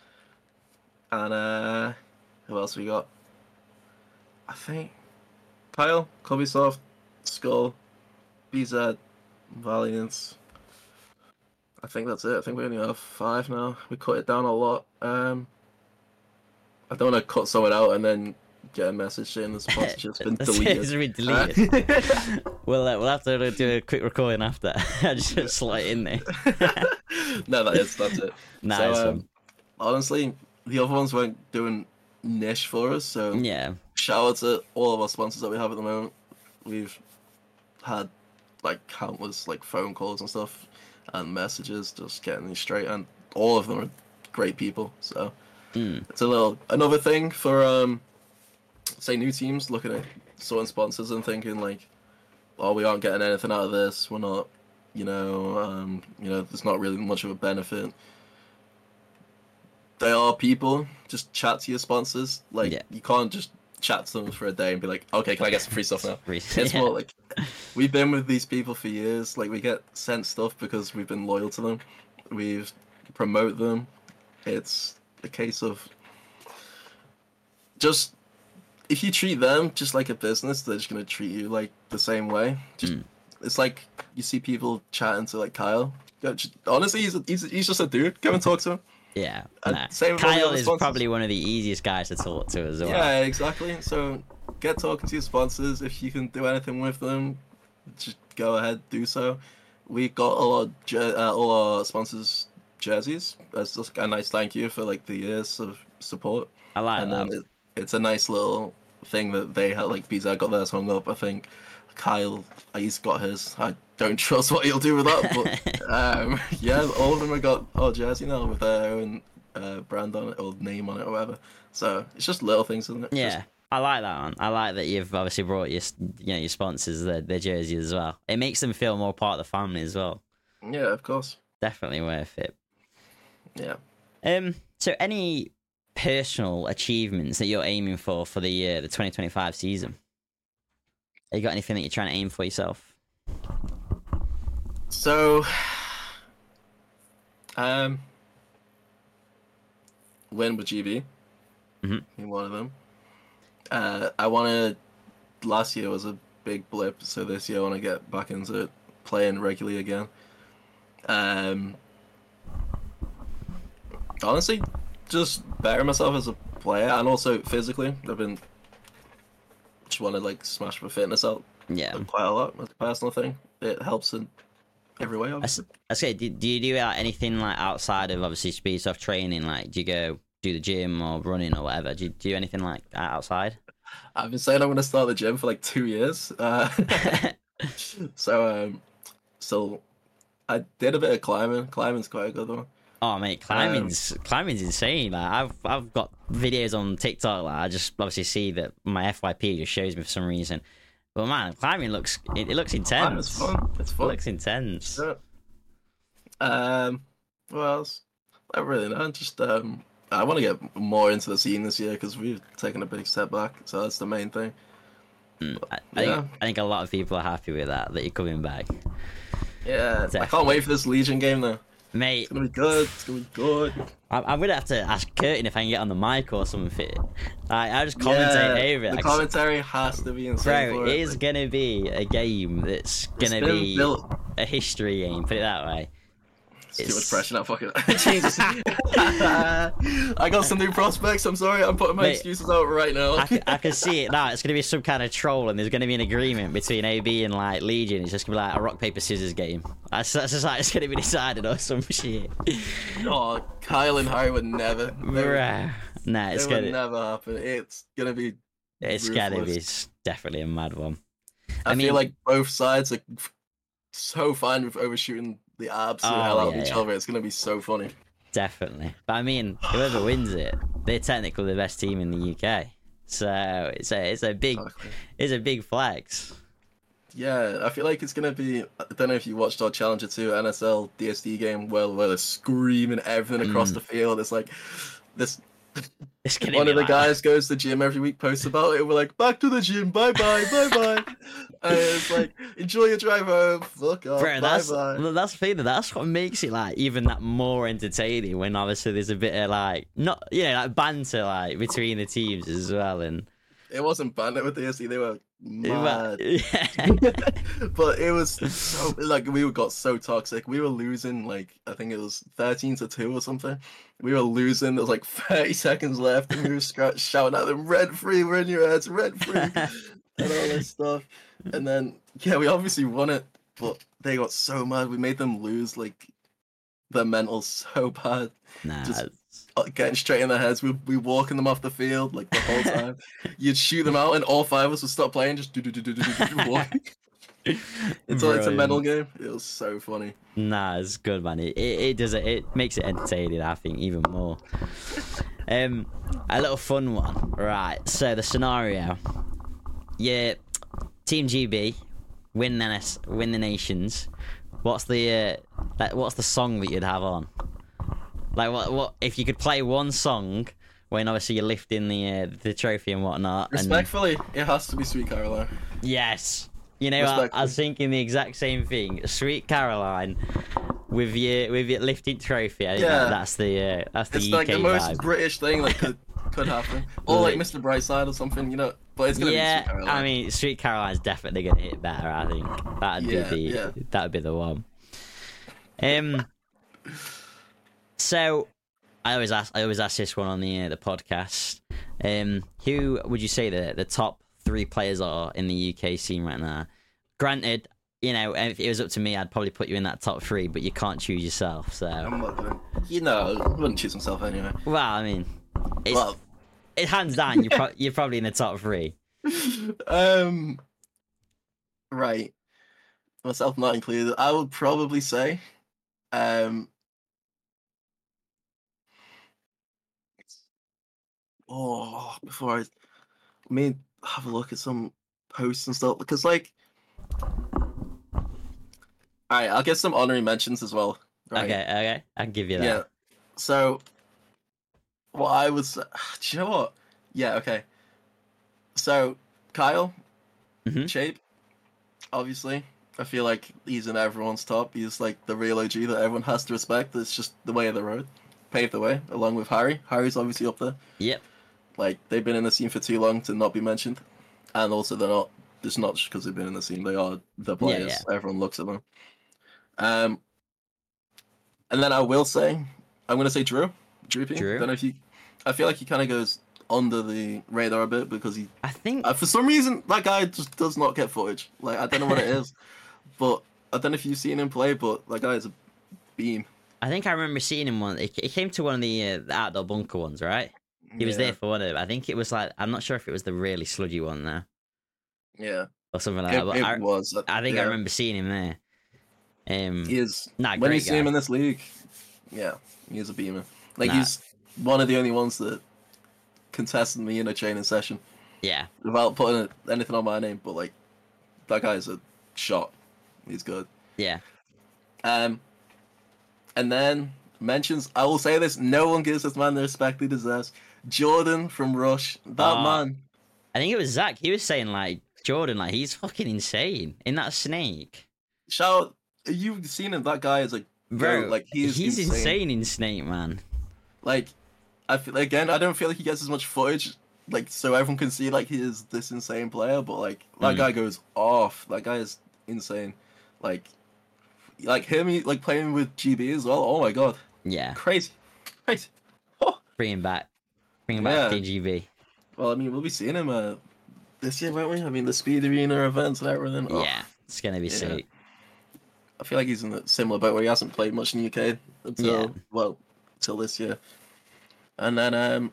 And who else we got? I think Kyle, Clubbysoft, Skull, BZ, Valiant. I think that's it. I think we only have 5 now. We cut it down a lot. I don't want to cut someone out and then get a message saying the spot's just been deleted. It's been deleted. We'll have to do a quick recording after. I just slide in there. No, that's it. Nice So, one. honestly, the other ones weren't doing niche for us, so Yeah. shout out to all of our sponsors that we have at the moment. We've had like countless like phone calls and stuff and messages just getting these straight, and all of them are great people. So it's another thing for say new teams looking at certain sponsors and thinking like, oh, we aren't getting anything out of this. We're not, there's not really much of a benefit. They are people. Just chat to your sponsors. Like you can't just chat to them for a day and be like, okay, can I get some free stuff now? It's more like we've been with these people for years. Like we get sent stuff because we've been loyal to them. We've promote them. It's a case of just if you treat them just like a business, they're just gonna treat you like the same way. Just it's like you see people chatting to like Kyle. Honestly, he's just a dude. Come and talk to him. Yeah. Kyle is probably one of the easiest guys to talk to as well. Yeah, exactly. So get talking to your sponsors. If you can do anything with them, just go ahead, do so. We got all our sponsors jerseys as just a nice thank you for like the years of support. I like that. Then it's a nice little thing that they had. Like BZ got theirs hung up. I think Kyle, he's got his. I don't trust what he'll do with that, but yeah, all of them have got our jersey now with their own brand on it or name on it or whatever. So it's just little things, isn't it? Yeah. I like that one. I like that you've obviously brought your sponsors their jerseys as well. It makes them feel more part of the family as well. Yeah, of course. Definitely worth it. Yeah. So any personal achievements that you're aiming for the 2025 season? Have you got anything that you're trying to aim for yourself? So, win with GB. In one of them. I wanted. Last year was a big blip, so this year I want to get back into playing regularly again. Honestly, just better myself as a player and also physically. I've been just want to like smash my fitness out. Yeah, quite a lot. It's a personal thing. It helps in every way. Obviously. I say, do you do anything like outside of obviously speed stuff training? Like, do you go do the gym or running or whatever? Do you do anything like that outside? I've been saying I'm going to start the gym for like 2 years. So I did a bit of climbing. Climbing's quite a good one. Oh mate, climbing's insane. Like I've got videos on TikTok. Like I just obviously see that my FYP just shows me for some reason But man, climbing looks It's intense. fun. It's It fun. looks intense. Yeah. What else? I really know. Just I want to get more into the scene this year because we've taken a big step back. So that's the main thing. I think a lot of people are happy with that you're coming back, Yeah, I Definitely. can't wait for this Legion game though. mate. It's gonna be good. It's gonna be good. I'm gonna have to ask Curtin if I can get on the mic or something. I just commentate over it. The commentary has to be insane. Bro, for it is gonna be a game that's It's gonna been be built. a history game. Put it that way. It's too much pressure now. Fuck it. Jesus. I got some new prospects. I'm sorry. I'm putting my Mate, excuses out right now. I can see it now. It's gonna be some kind of troll, and there's gonna be an agreement between AB and like Legion. It's just gonna be like a rock paper scissors game. That's just like it's gonna be decided or some shit. Oh, Kyle and Harry would never. Bruh. Nah, it's It would gonna never happen. It's gonna be. be definitely a mad one. I mean- feel like both sides are so fine with overshooting the absolute hell out of each other. It's gonna be so funny. Definitely. But I mean, whoever wins it, they're technically the best team in the UK. So it's a big Exactly. flex. Yeah, I feel like it's gonna be. I don't know if you watched our Challenger 2 NSL DSD game where they're screaming everything across the field. It's like this. It's gonna One be of the like guys goes to the gym every week, posts about it. We're like, back to the gym, bye bye, bye bye. And it's like, enjoy your drive home, fuck off, Bro, bye that's bye. the thing. That's what makes it like even that more entertaining. When obviously there's a bit of like not like banter like between the teams as well, and It wasn't banter with the DSD, they were mad. yeah. But it was so like we got so toxic. We were losing like I think it was 13-2 or something. We were losing. There was like 30 seconds left, and we were shouting at them, "Red free, we're in your heads, red free," and all this stuff. And then yeah, we obviously won it, but they got so mad. We made them lose like their mental so bad. Nah, Just getting straight in their heads. We walking them off the field like the whole time. You'd shoot them out, and all five of us would stop playing. Just walking. It's a mental game. It was so funny. Nah, it's good, man. It makes it entertaining. I think even more. A little fun one, right? So the scenario, yeah, Team GB win the nations. What's the song that you'd have on? Like what if you could play one song when obviously you're lifting the trophy and whatnot? Respectfully, it has to be Sweet Caroline. Yes. You know, I was thinking the exact same thing. Sweet Caroline with your lifting trophy. I think Yeah. that's the It's UK like the most vibe. British thing that could happen, or like Mr. Brightside or something, you know. But it's gonna be Sweet Caroline. I mean, Sweet Caroline's definitely gonna hit better. I think that'd be the one. So I always ask this one on the podcast. Who would you say the top 3 players are in the UK scene right now? Granted, you know, if it was up to me, I'd probably put you in that top 3, but you can't choose yourself. So, I'm not gonna. I wouldn't choose myself anyway. well, I mean, Well, it hands down, you're probably in the top 3. right. Myself not included. I would probably say, before I have a look at some posts and stuff because like, all right, I'll get some honorary mentions as well. Right? Okay, I can give you that. Yeah. So, what I was, do you know what? Yeah. Okay. So, Kyle, Mhm. Shape, obviously, I feel like he's in everyone's top. He's like the real OG that everyone has to respect. It's just the way of the road, paved the way, along with Harry. Harry's obviously up there. Yep. Like they've been in the scene for too long to not be mentioned, and also they're not. It's not just because they've been in the scene; they are the players. Yeah. Everyone looks at them. And then I will say, I'm gonna say Drew. Drew. Drew? Don't know if you. I feel like he kind of goes under the radar a bit because he, I think for some reason, that guy just does not get footage. Like I don't know what it is, but I don't know if you've seen him play, but that guy is a beam. I remember seeing him one. He came to one of the outdoor bunker ones, right? He was there for one of them. I think it was like I'm not sure if it was the really sludgy one there Yeah, or something like that. But it was. I think yeah. I remember seeing him there. He is. Nah, when you great see him guy. in this league, yeah, he is a beamer. Like Nah. he's one of the only ones that contested me in a training session Yeah, without putting anything on my name. But like, that guy's a shot. He's good. Yeah. And then mentions. I will say this: no one gives this man the respect he deserves. Jordan from Rush. That man. I think it was Zach. He was saying like Jordan, like he's fucking insane in that snake. Shout! You've seen him. That guy is like, Bro, like he's insane in Snake, man. Like, I feel again. I don't feel like he gets as much footage, like so everyone can see like he is this insane player. But like that guy goes off. That guy is insane. Like him, like playing with GB as well. Oh my god. Yeah. Crazy. Oh. Bring him back DGB. Well, I mean, we'll be seeing him this year, won't we? I mean, the Speed Arena events and everything. Oh. Yeah, it's gonna be sick. I feel like he's in a similar boat where he hasn't played much in the UK until this year. And then I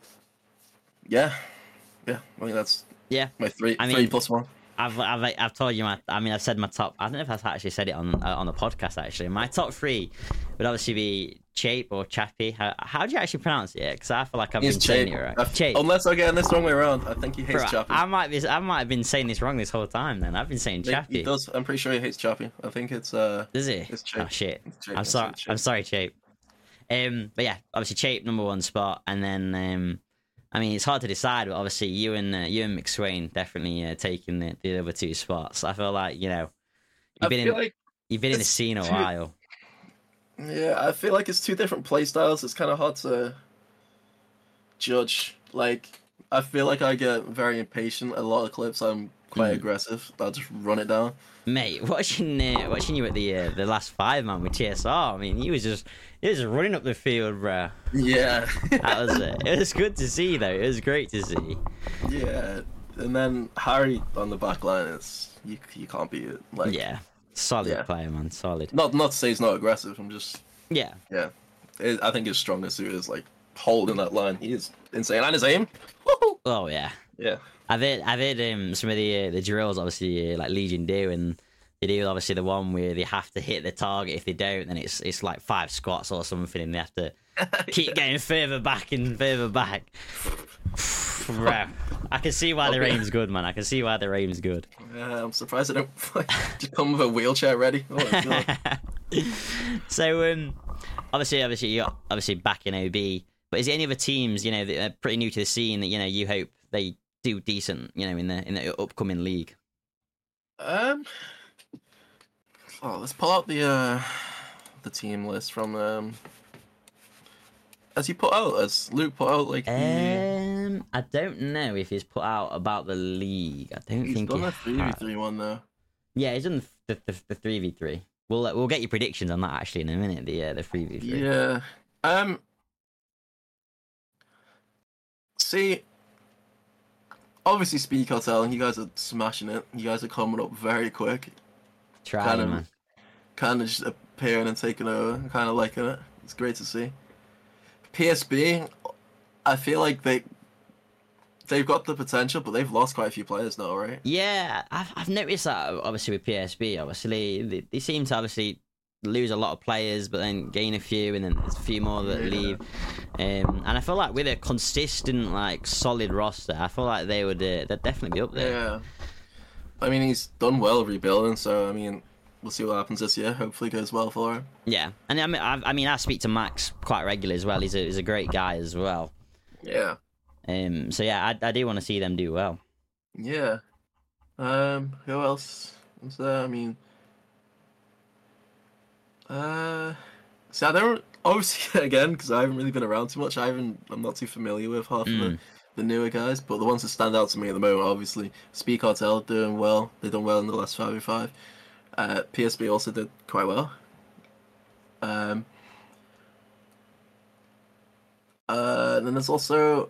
mean that's my three plus one. I've told you I've said my top. I don't know if I've actually said it on the podcast. Actually, my top three would obviously be Chape or Chappie. How do you actually pronounce it? Because I feel like I've been saying it right. Chape. Unless I'm getting this wrong way around, I think he hates Chappie. I might have been saying this wrong this whole time. Then I've been saying Chappie. He does. I'm pretty sure he hates Chappie. I think it's Does he? It's Chape. Oh shit! Chape. I'm sorry. I'm sorry, Chape. But yeah, obviously Chape number one spot, and then I mean it's hard to decide, but obviously you and McSwain definitely taking the other two spots. I feel like you've been in the scene a while. Yeah, I feel like it's two different play styles. It's kind of hard to judge. Like, I feel like I get very impatient. A lot of clips, I'm quite aggressive. I'll just run it down. Mate, watching you at the last 5 man with TSR. I mean, he was just running up the field, bro. Yeah, that was it. It was good to see, though. It was great to see. Yeah, and then Harry on the back line is you can't beat it. Like, yeah. Solid player, man. Solid. Not to say he's not aggressive. I'm just yeah. I think his strongest suit is like holding that line. He is insane, and his aim. Oh yeah. Yeah. I've heard some of the drills obviously like Legion do, and they do obviously the one where they have to hit the target. If they don't, then it's like 5 squats or something, and they have to keep getting further back and further back. Bro, I can see why their aim's good, man. I can see why their aim's good. Yeah, I'm surprised I don't just come with a wheelchair ready. Oh my god. So obviously you're back in OB, but is there any other teams that are pretty new to the scene that you hope they do decent in the upcoming league? Let's pull out the team list from Has Luke put out like I don't know if he's put out about the league. I don't think he's done a 3v3 one though. Yeah, he's done the 3v3. We'll get your predictions on that actually in a minute. The 3v3. Yeah. See, obviously Speed Cartel, and you guys are smashing it. You guys are coming up very quick. Trying, man. Kind of just appearing and taking over. I'm kind of liking it. It's great to see. PSB, I feel like they've got the potential, but they've lost quite a few players now, right? Yeah, I've noticed that obviously with PSB. Obviously, they seem to obviously lose a lot of players, but then gain a few, and then there's a few more that leave. And I feel like with a consistent, like solid roster, I feel like they'd definitely be up there. Yeah. I mean, he's done well rebuilding, so I mean, we'll see what happens this year. Hopefully, it goes well for him. Yeah, and I mean, I speak to Max quite regularly as well. He's a great guy as well. Yeah. So yeah, I do want to see them do well. Yeah. Who else is there? I mean, see, I don't obviously again because I haven't really been around too much. I'm not too familiar with half of the newer guys, but the ones that stand out to me at the moment, obviously, Speed Cartel doing well. They've done well in the last 5v5. PSB also did quite well. And then there's also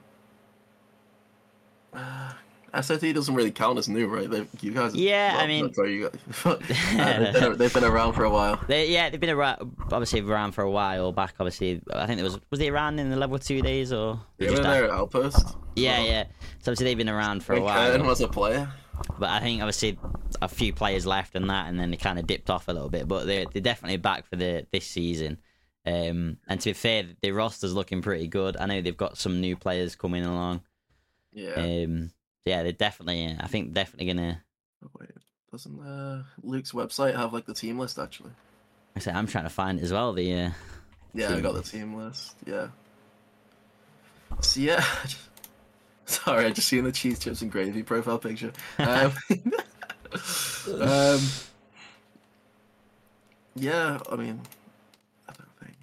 SOT doesn't really count as new, right? You guys, yeah, well, I mean, sorry, you guys, they've been around for a while. They've been around for a while back. Obviously, I think was they around in the level 2 days or they were there at Outpost. Yeah. So obviously they've been around for a while. Curtin was a player, but I think obviously a few players left and then they kind of dipped off a little bit. But they're definitely back for this season. And to be fair, the roster's looking pretty good. I know they've got some new players coming along. Yeah. Yeah, they're definitely. I think definitely gonna. Oh, wait. Doesn't Luke's website have like the team list actually? I say I'm trying to find it as well. The Yeah, I got the team list. Yeah. So yeah. Sorry, I just seen the cheese chips and gravy profile picture. Um, yeah, I mean, I don't think.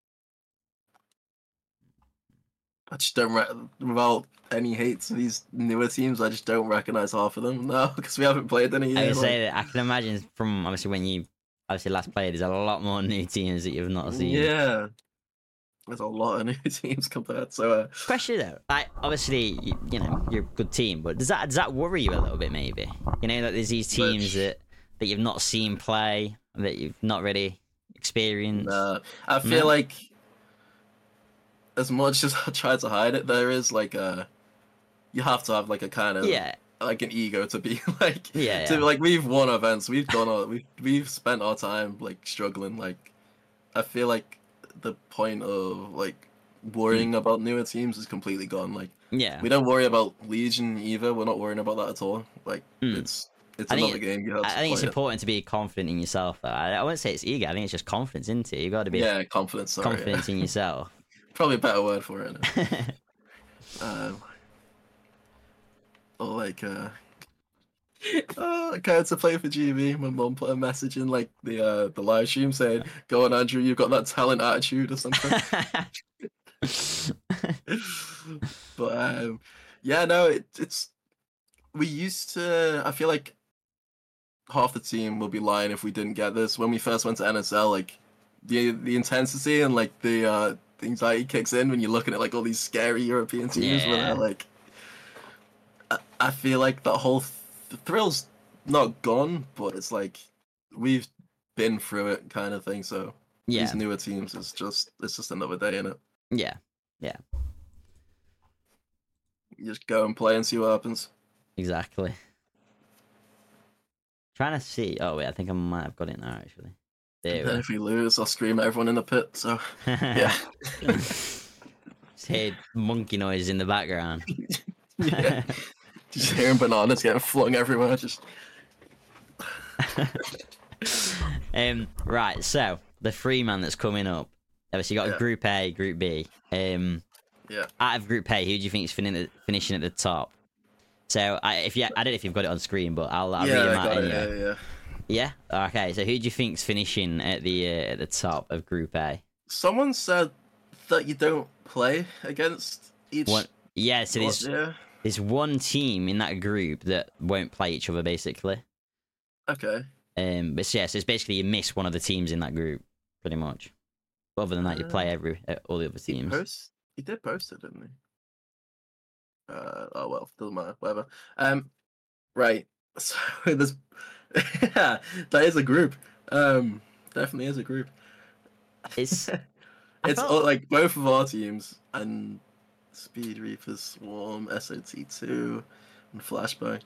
I just don't without any hate to these newer teams. I just don't recognize half of them now because we haven't played any I year. would say that I can imagine from obviously when you obviously last played, there's a lot more new teams that you've not seen. Yeah, there's a lot of new teams compared. So, question though, like obviously you know you're a good team, but does that worry you a little bit? Maybe you know that there's these teams that you've not seen play, that you've not really experienced. I feel like as much as I try to hide it, there is like you have to have like a kind of like an ego to be like like we've won events, we've done we've spent our time like struggling. Like I feel like the point of like worrying about newer teams is completely gone. Like we don't worry about Legion either. We're not worrying about that at all. Like it's another game you have to I think it's important to be confident in yourself though. I wouldn't say it's ego, I think it's just confidence, isn't it? You've got to be confidence in yourself. Probably a better word for it. Or like I came to play for GB. My mum put a message in like the live stream saying, "Go on, Andrew, you've got that talent attitude" or something. But yeah, no, it's we used to. I feel like half the team will be lying if we didn't get this. When we first went to NSL, like the intensity and like the anxiety kicks in when you're looking at like all these scary European teams where they're like. I feel like that whole thrill's not gone, but it's like we've been through it kind of thing. So these newer teams it's just another day in it. Yeah. You just go and play and see what happens. Exactly. Trying to see. Oh wait, I think I might have got it now actually. Then if we lose, I'll scream at everyone in the pit. So yeah. Just hear monkey noise in the background. Yeah. Just hearing bananas getting flung everywhere. Just. Right. So the 3-man that's coming up. Obviously, you got Group A, Group B. Out of Group A, who do you think is finishing at the top? So I don't know if you've got it on screen, but I'll read them out anyway. Yeah. Okay. So who do you think's finishing at the top of Group A? Someone said that you don't play against each. Yeah. So there's one team in that group that won't play each other, basically. Okay. But yeah, so it's basically you miss one of the teams in that group, pretty much. But other than that, you play all the other teams. He did post it, didn't he? Oh well, doesn't matter. Whatever. Right. So there's that is a group. Definitely is a group. It's all, like both of our teams and Speed Reapers, Swarm, SOT2, and Flashbang.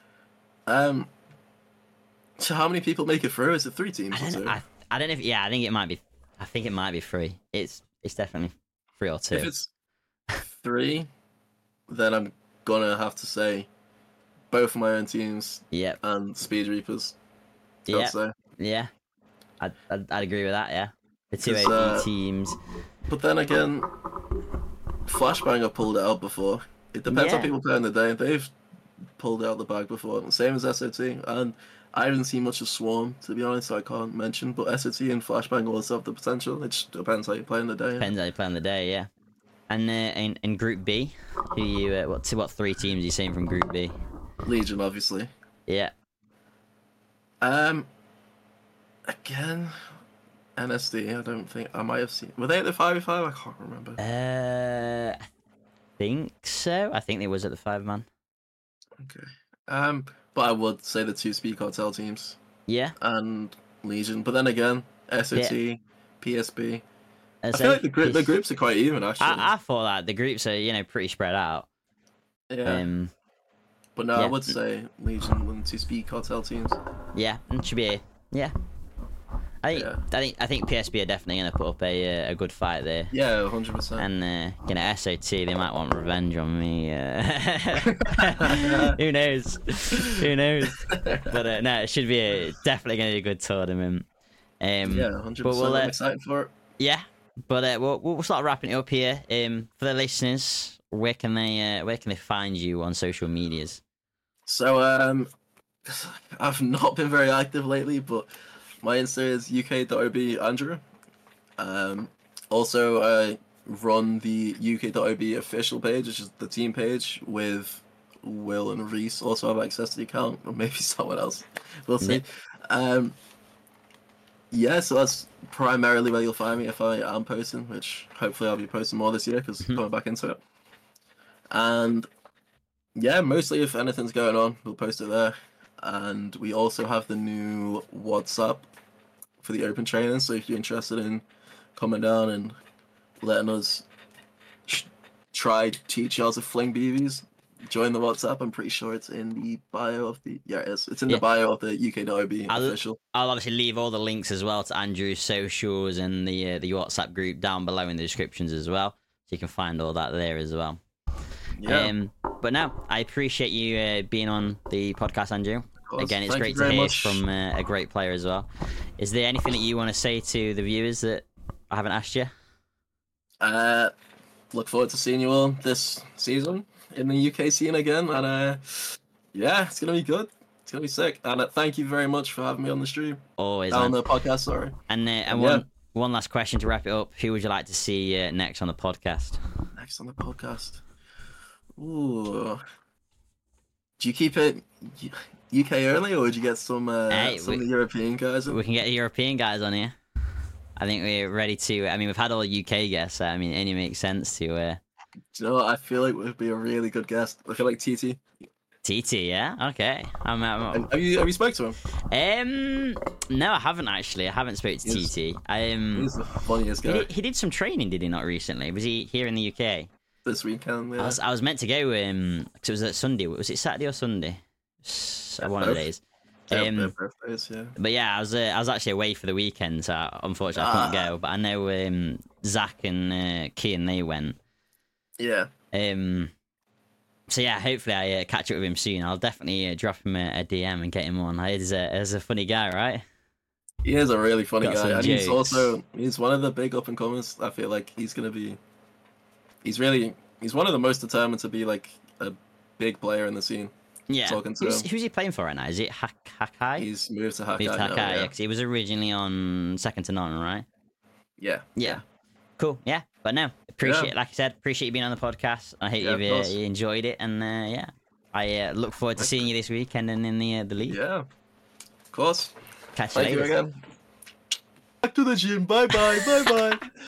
So how many people make it through? Is it 3 teams? I don't know if I think it might be. I think it might be 3. It's definitely 3 or 2. If it's 3, then I'm gonna have to say both of my own teams. Yep. And Speed Reapers. Yeah. I'd agree with that. Yeah. The 2 AV teams. But then again, Flashbang have pulled it out before. It depends how people play in the day. They've pulled out the bag before. Same as SOT. And I haven't seen much of Swarm, to be honest, so I can't mention. But SOT and Flashbang also have the potential. It just depends how you play in the day. Depends how you play in the day, yeah. And in Group B, who you what 3 teams are you seeing from Group B? Legion, obviously. Yeah. Again, NSD. I don't think I might have seen. Were they at the 5v5? I can't remember. I think so. I think they was at the 5-man. Okay. But I would say the 2 Speed Cartel teams. Yeah. And Legion, but then again, SOT, PSB. I feel like the groups are quite even, actually. I thought that the groups are pretty spread out. Yeah. But no, I would say Legion and 2 Speed Cartel teams. Yeah, it should be. Yeah. I think PSB are definitely going to put up a good fight there. Yeah, 100%. And SOT, they might want revenge on me. Who knows? Who knows? But no, it should be definitely going to be a good tournament. Yeah, 100%. I'm excited for it. Yeah, but we'll start wrapping it up here. For the listeners, where can they find you on social medias? So I've not been very active lately, but my Insta is uk.ob Andrew. Also, I run the uk.ob official page, which is the team page with Will and Reese. Also have access to the account, or maybe someone else. We'll see. Yeah, so that's primarily where you'll find me if I am posting, which hopefully I'll be posting more this year because coming back into it. And yeah, mostly if anything's going on, we'll post it there. And we also have the new WhatsApp for the open training. So if you're interested in coming down and letting us try teach you how to fling BBs, join the WhatsApp. I'm pretty sure it's in the bio of the it is. It's in the bio of the uk.ob official. I'll obviously leave all the links as well to Andrew's socials and the WhatsApp group down below in the descriptions as well, so you can find all that there as well. Yeah. But no, I appreciate you being on the podcast, Andrew. Again, it's great to hear from a great player as well. Is there anything that you want to say to the viewers that I haven't asked you? Look forward to seeing you all this season in the UK scene again, and yeah, it's gonna be good. It's gonna be sick. And thank you very much for having me on the stream. Always on the podcast. Sorry. And one last question to wrap it up: who would you like to see next on the podcast? Next on the podcast. Ooh. Do you keep it UK early, or would you get some of the European guys? We can get the European guys on here. I think we're ready to. I mean, we've had all UK guests. I mean, it makes sense to. Do you know what? I feel like would be a really good guest. I feel like TT. TT, yeah, okay. Have you spoken to him? No, I haven't actually. I haven't spoken to TT. He's the funniest guy. He did some training, did he not recently? Was he here in the UK? This weekend, yeah. I was meant to go because it was at Sunday. Was it Saturday or Sunday? One of the days. Birthdays, yeah. But yeah, I was actually away for the weekend, so unfortunately I couldn't go. But I know Zach and Kian, they went. Yeah. So yeah, hopefully I catch up with him soon. I'll definitely drop him a DM and get him on. He's a funny guy, right? He is a really funny guy, and he's one of the big up and comers. I feel like he's one of the most determined to be like a big player in the scene. Yeah. Who's he playing for right now? Is it Hakai? He's moved to Hakai. Yeah, because he was originally on Second to None, right? Yeah. Yeah. Cool. Yeah. But no, like I said, appreciate you being on the podcast. I hope you enjoyed it, and I look forward to seeing you this weekend and in the league. Yeah. Of course. Catch you later. Thank you again. Back to the gym. Bye bye. Bye bye.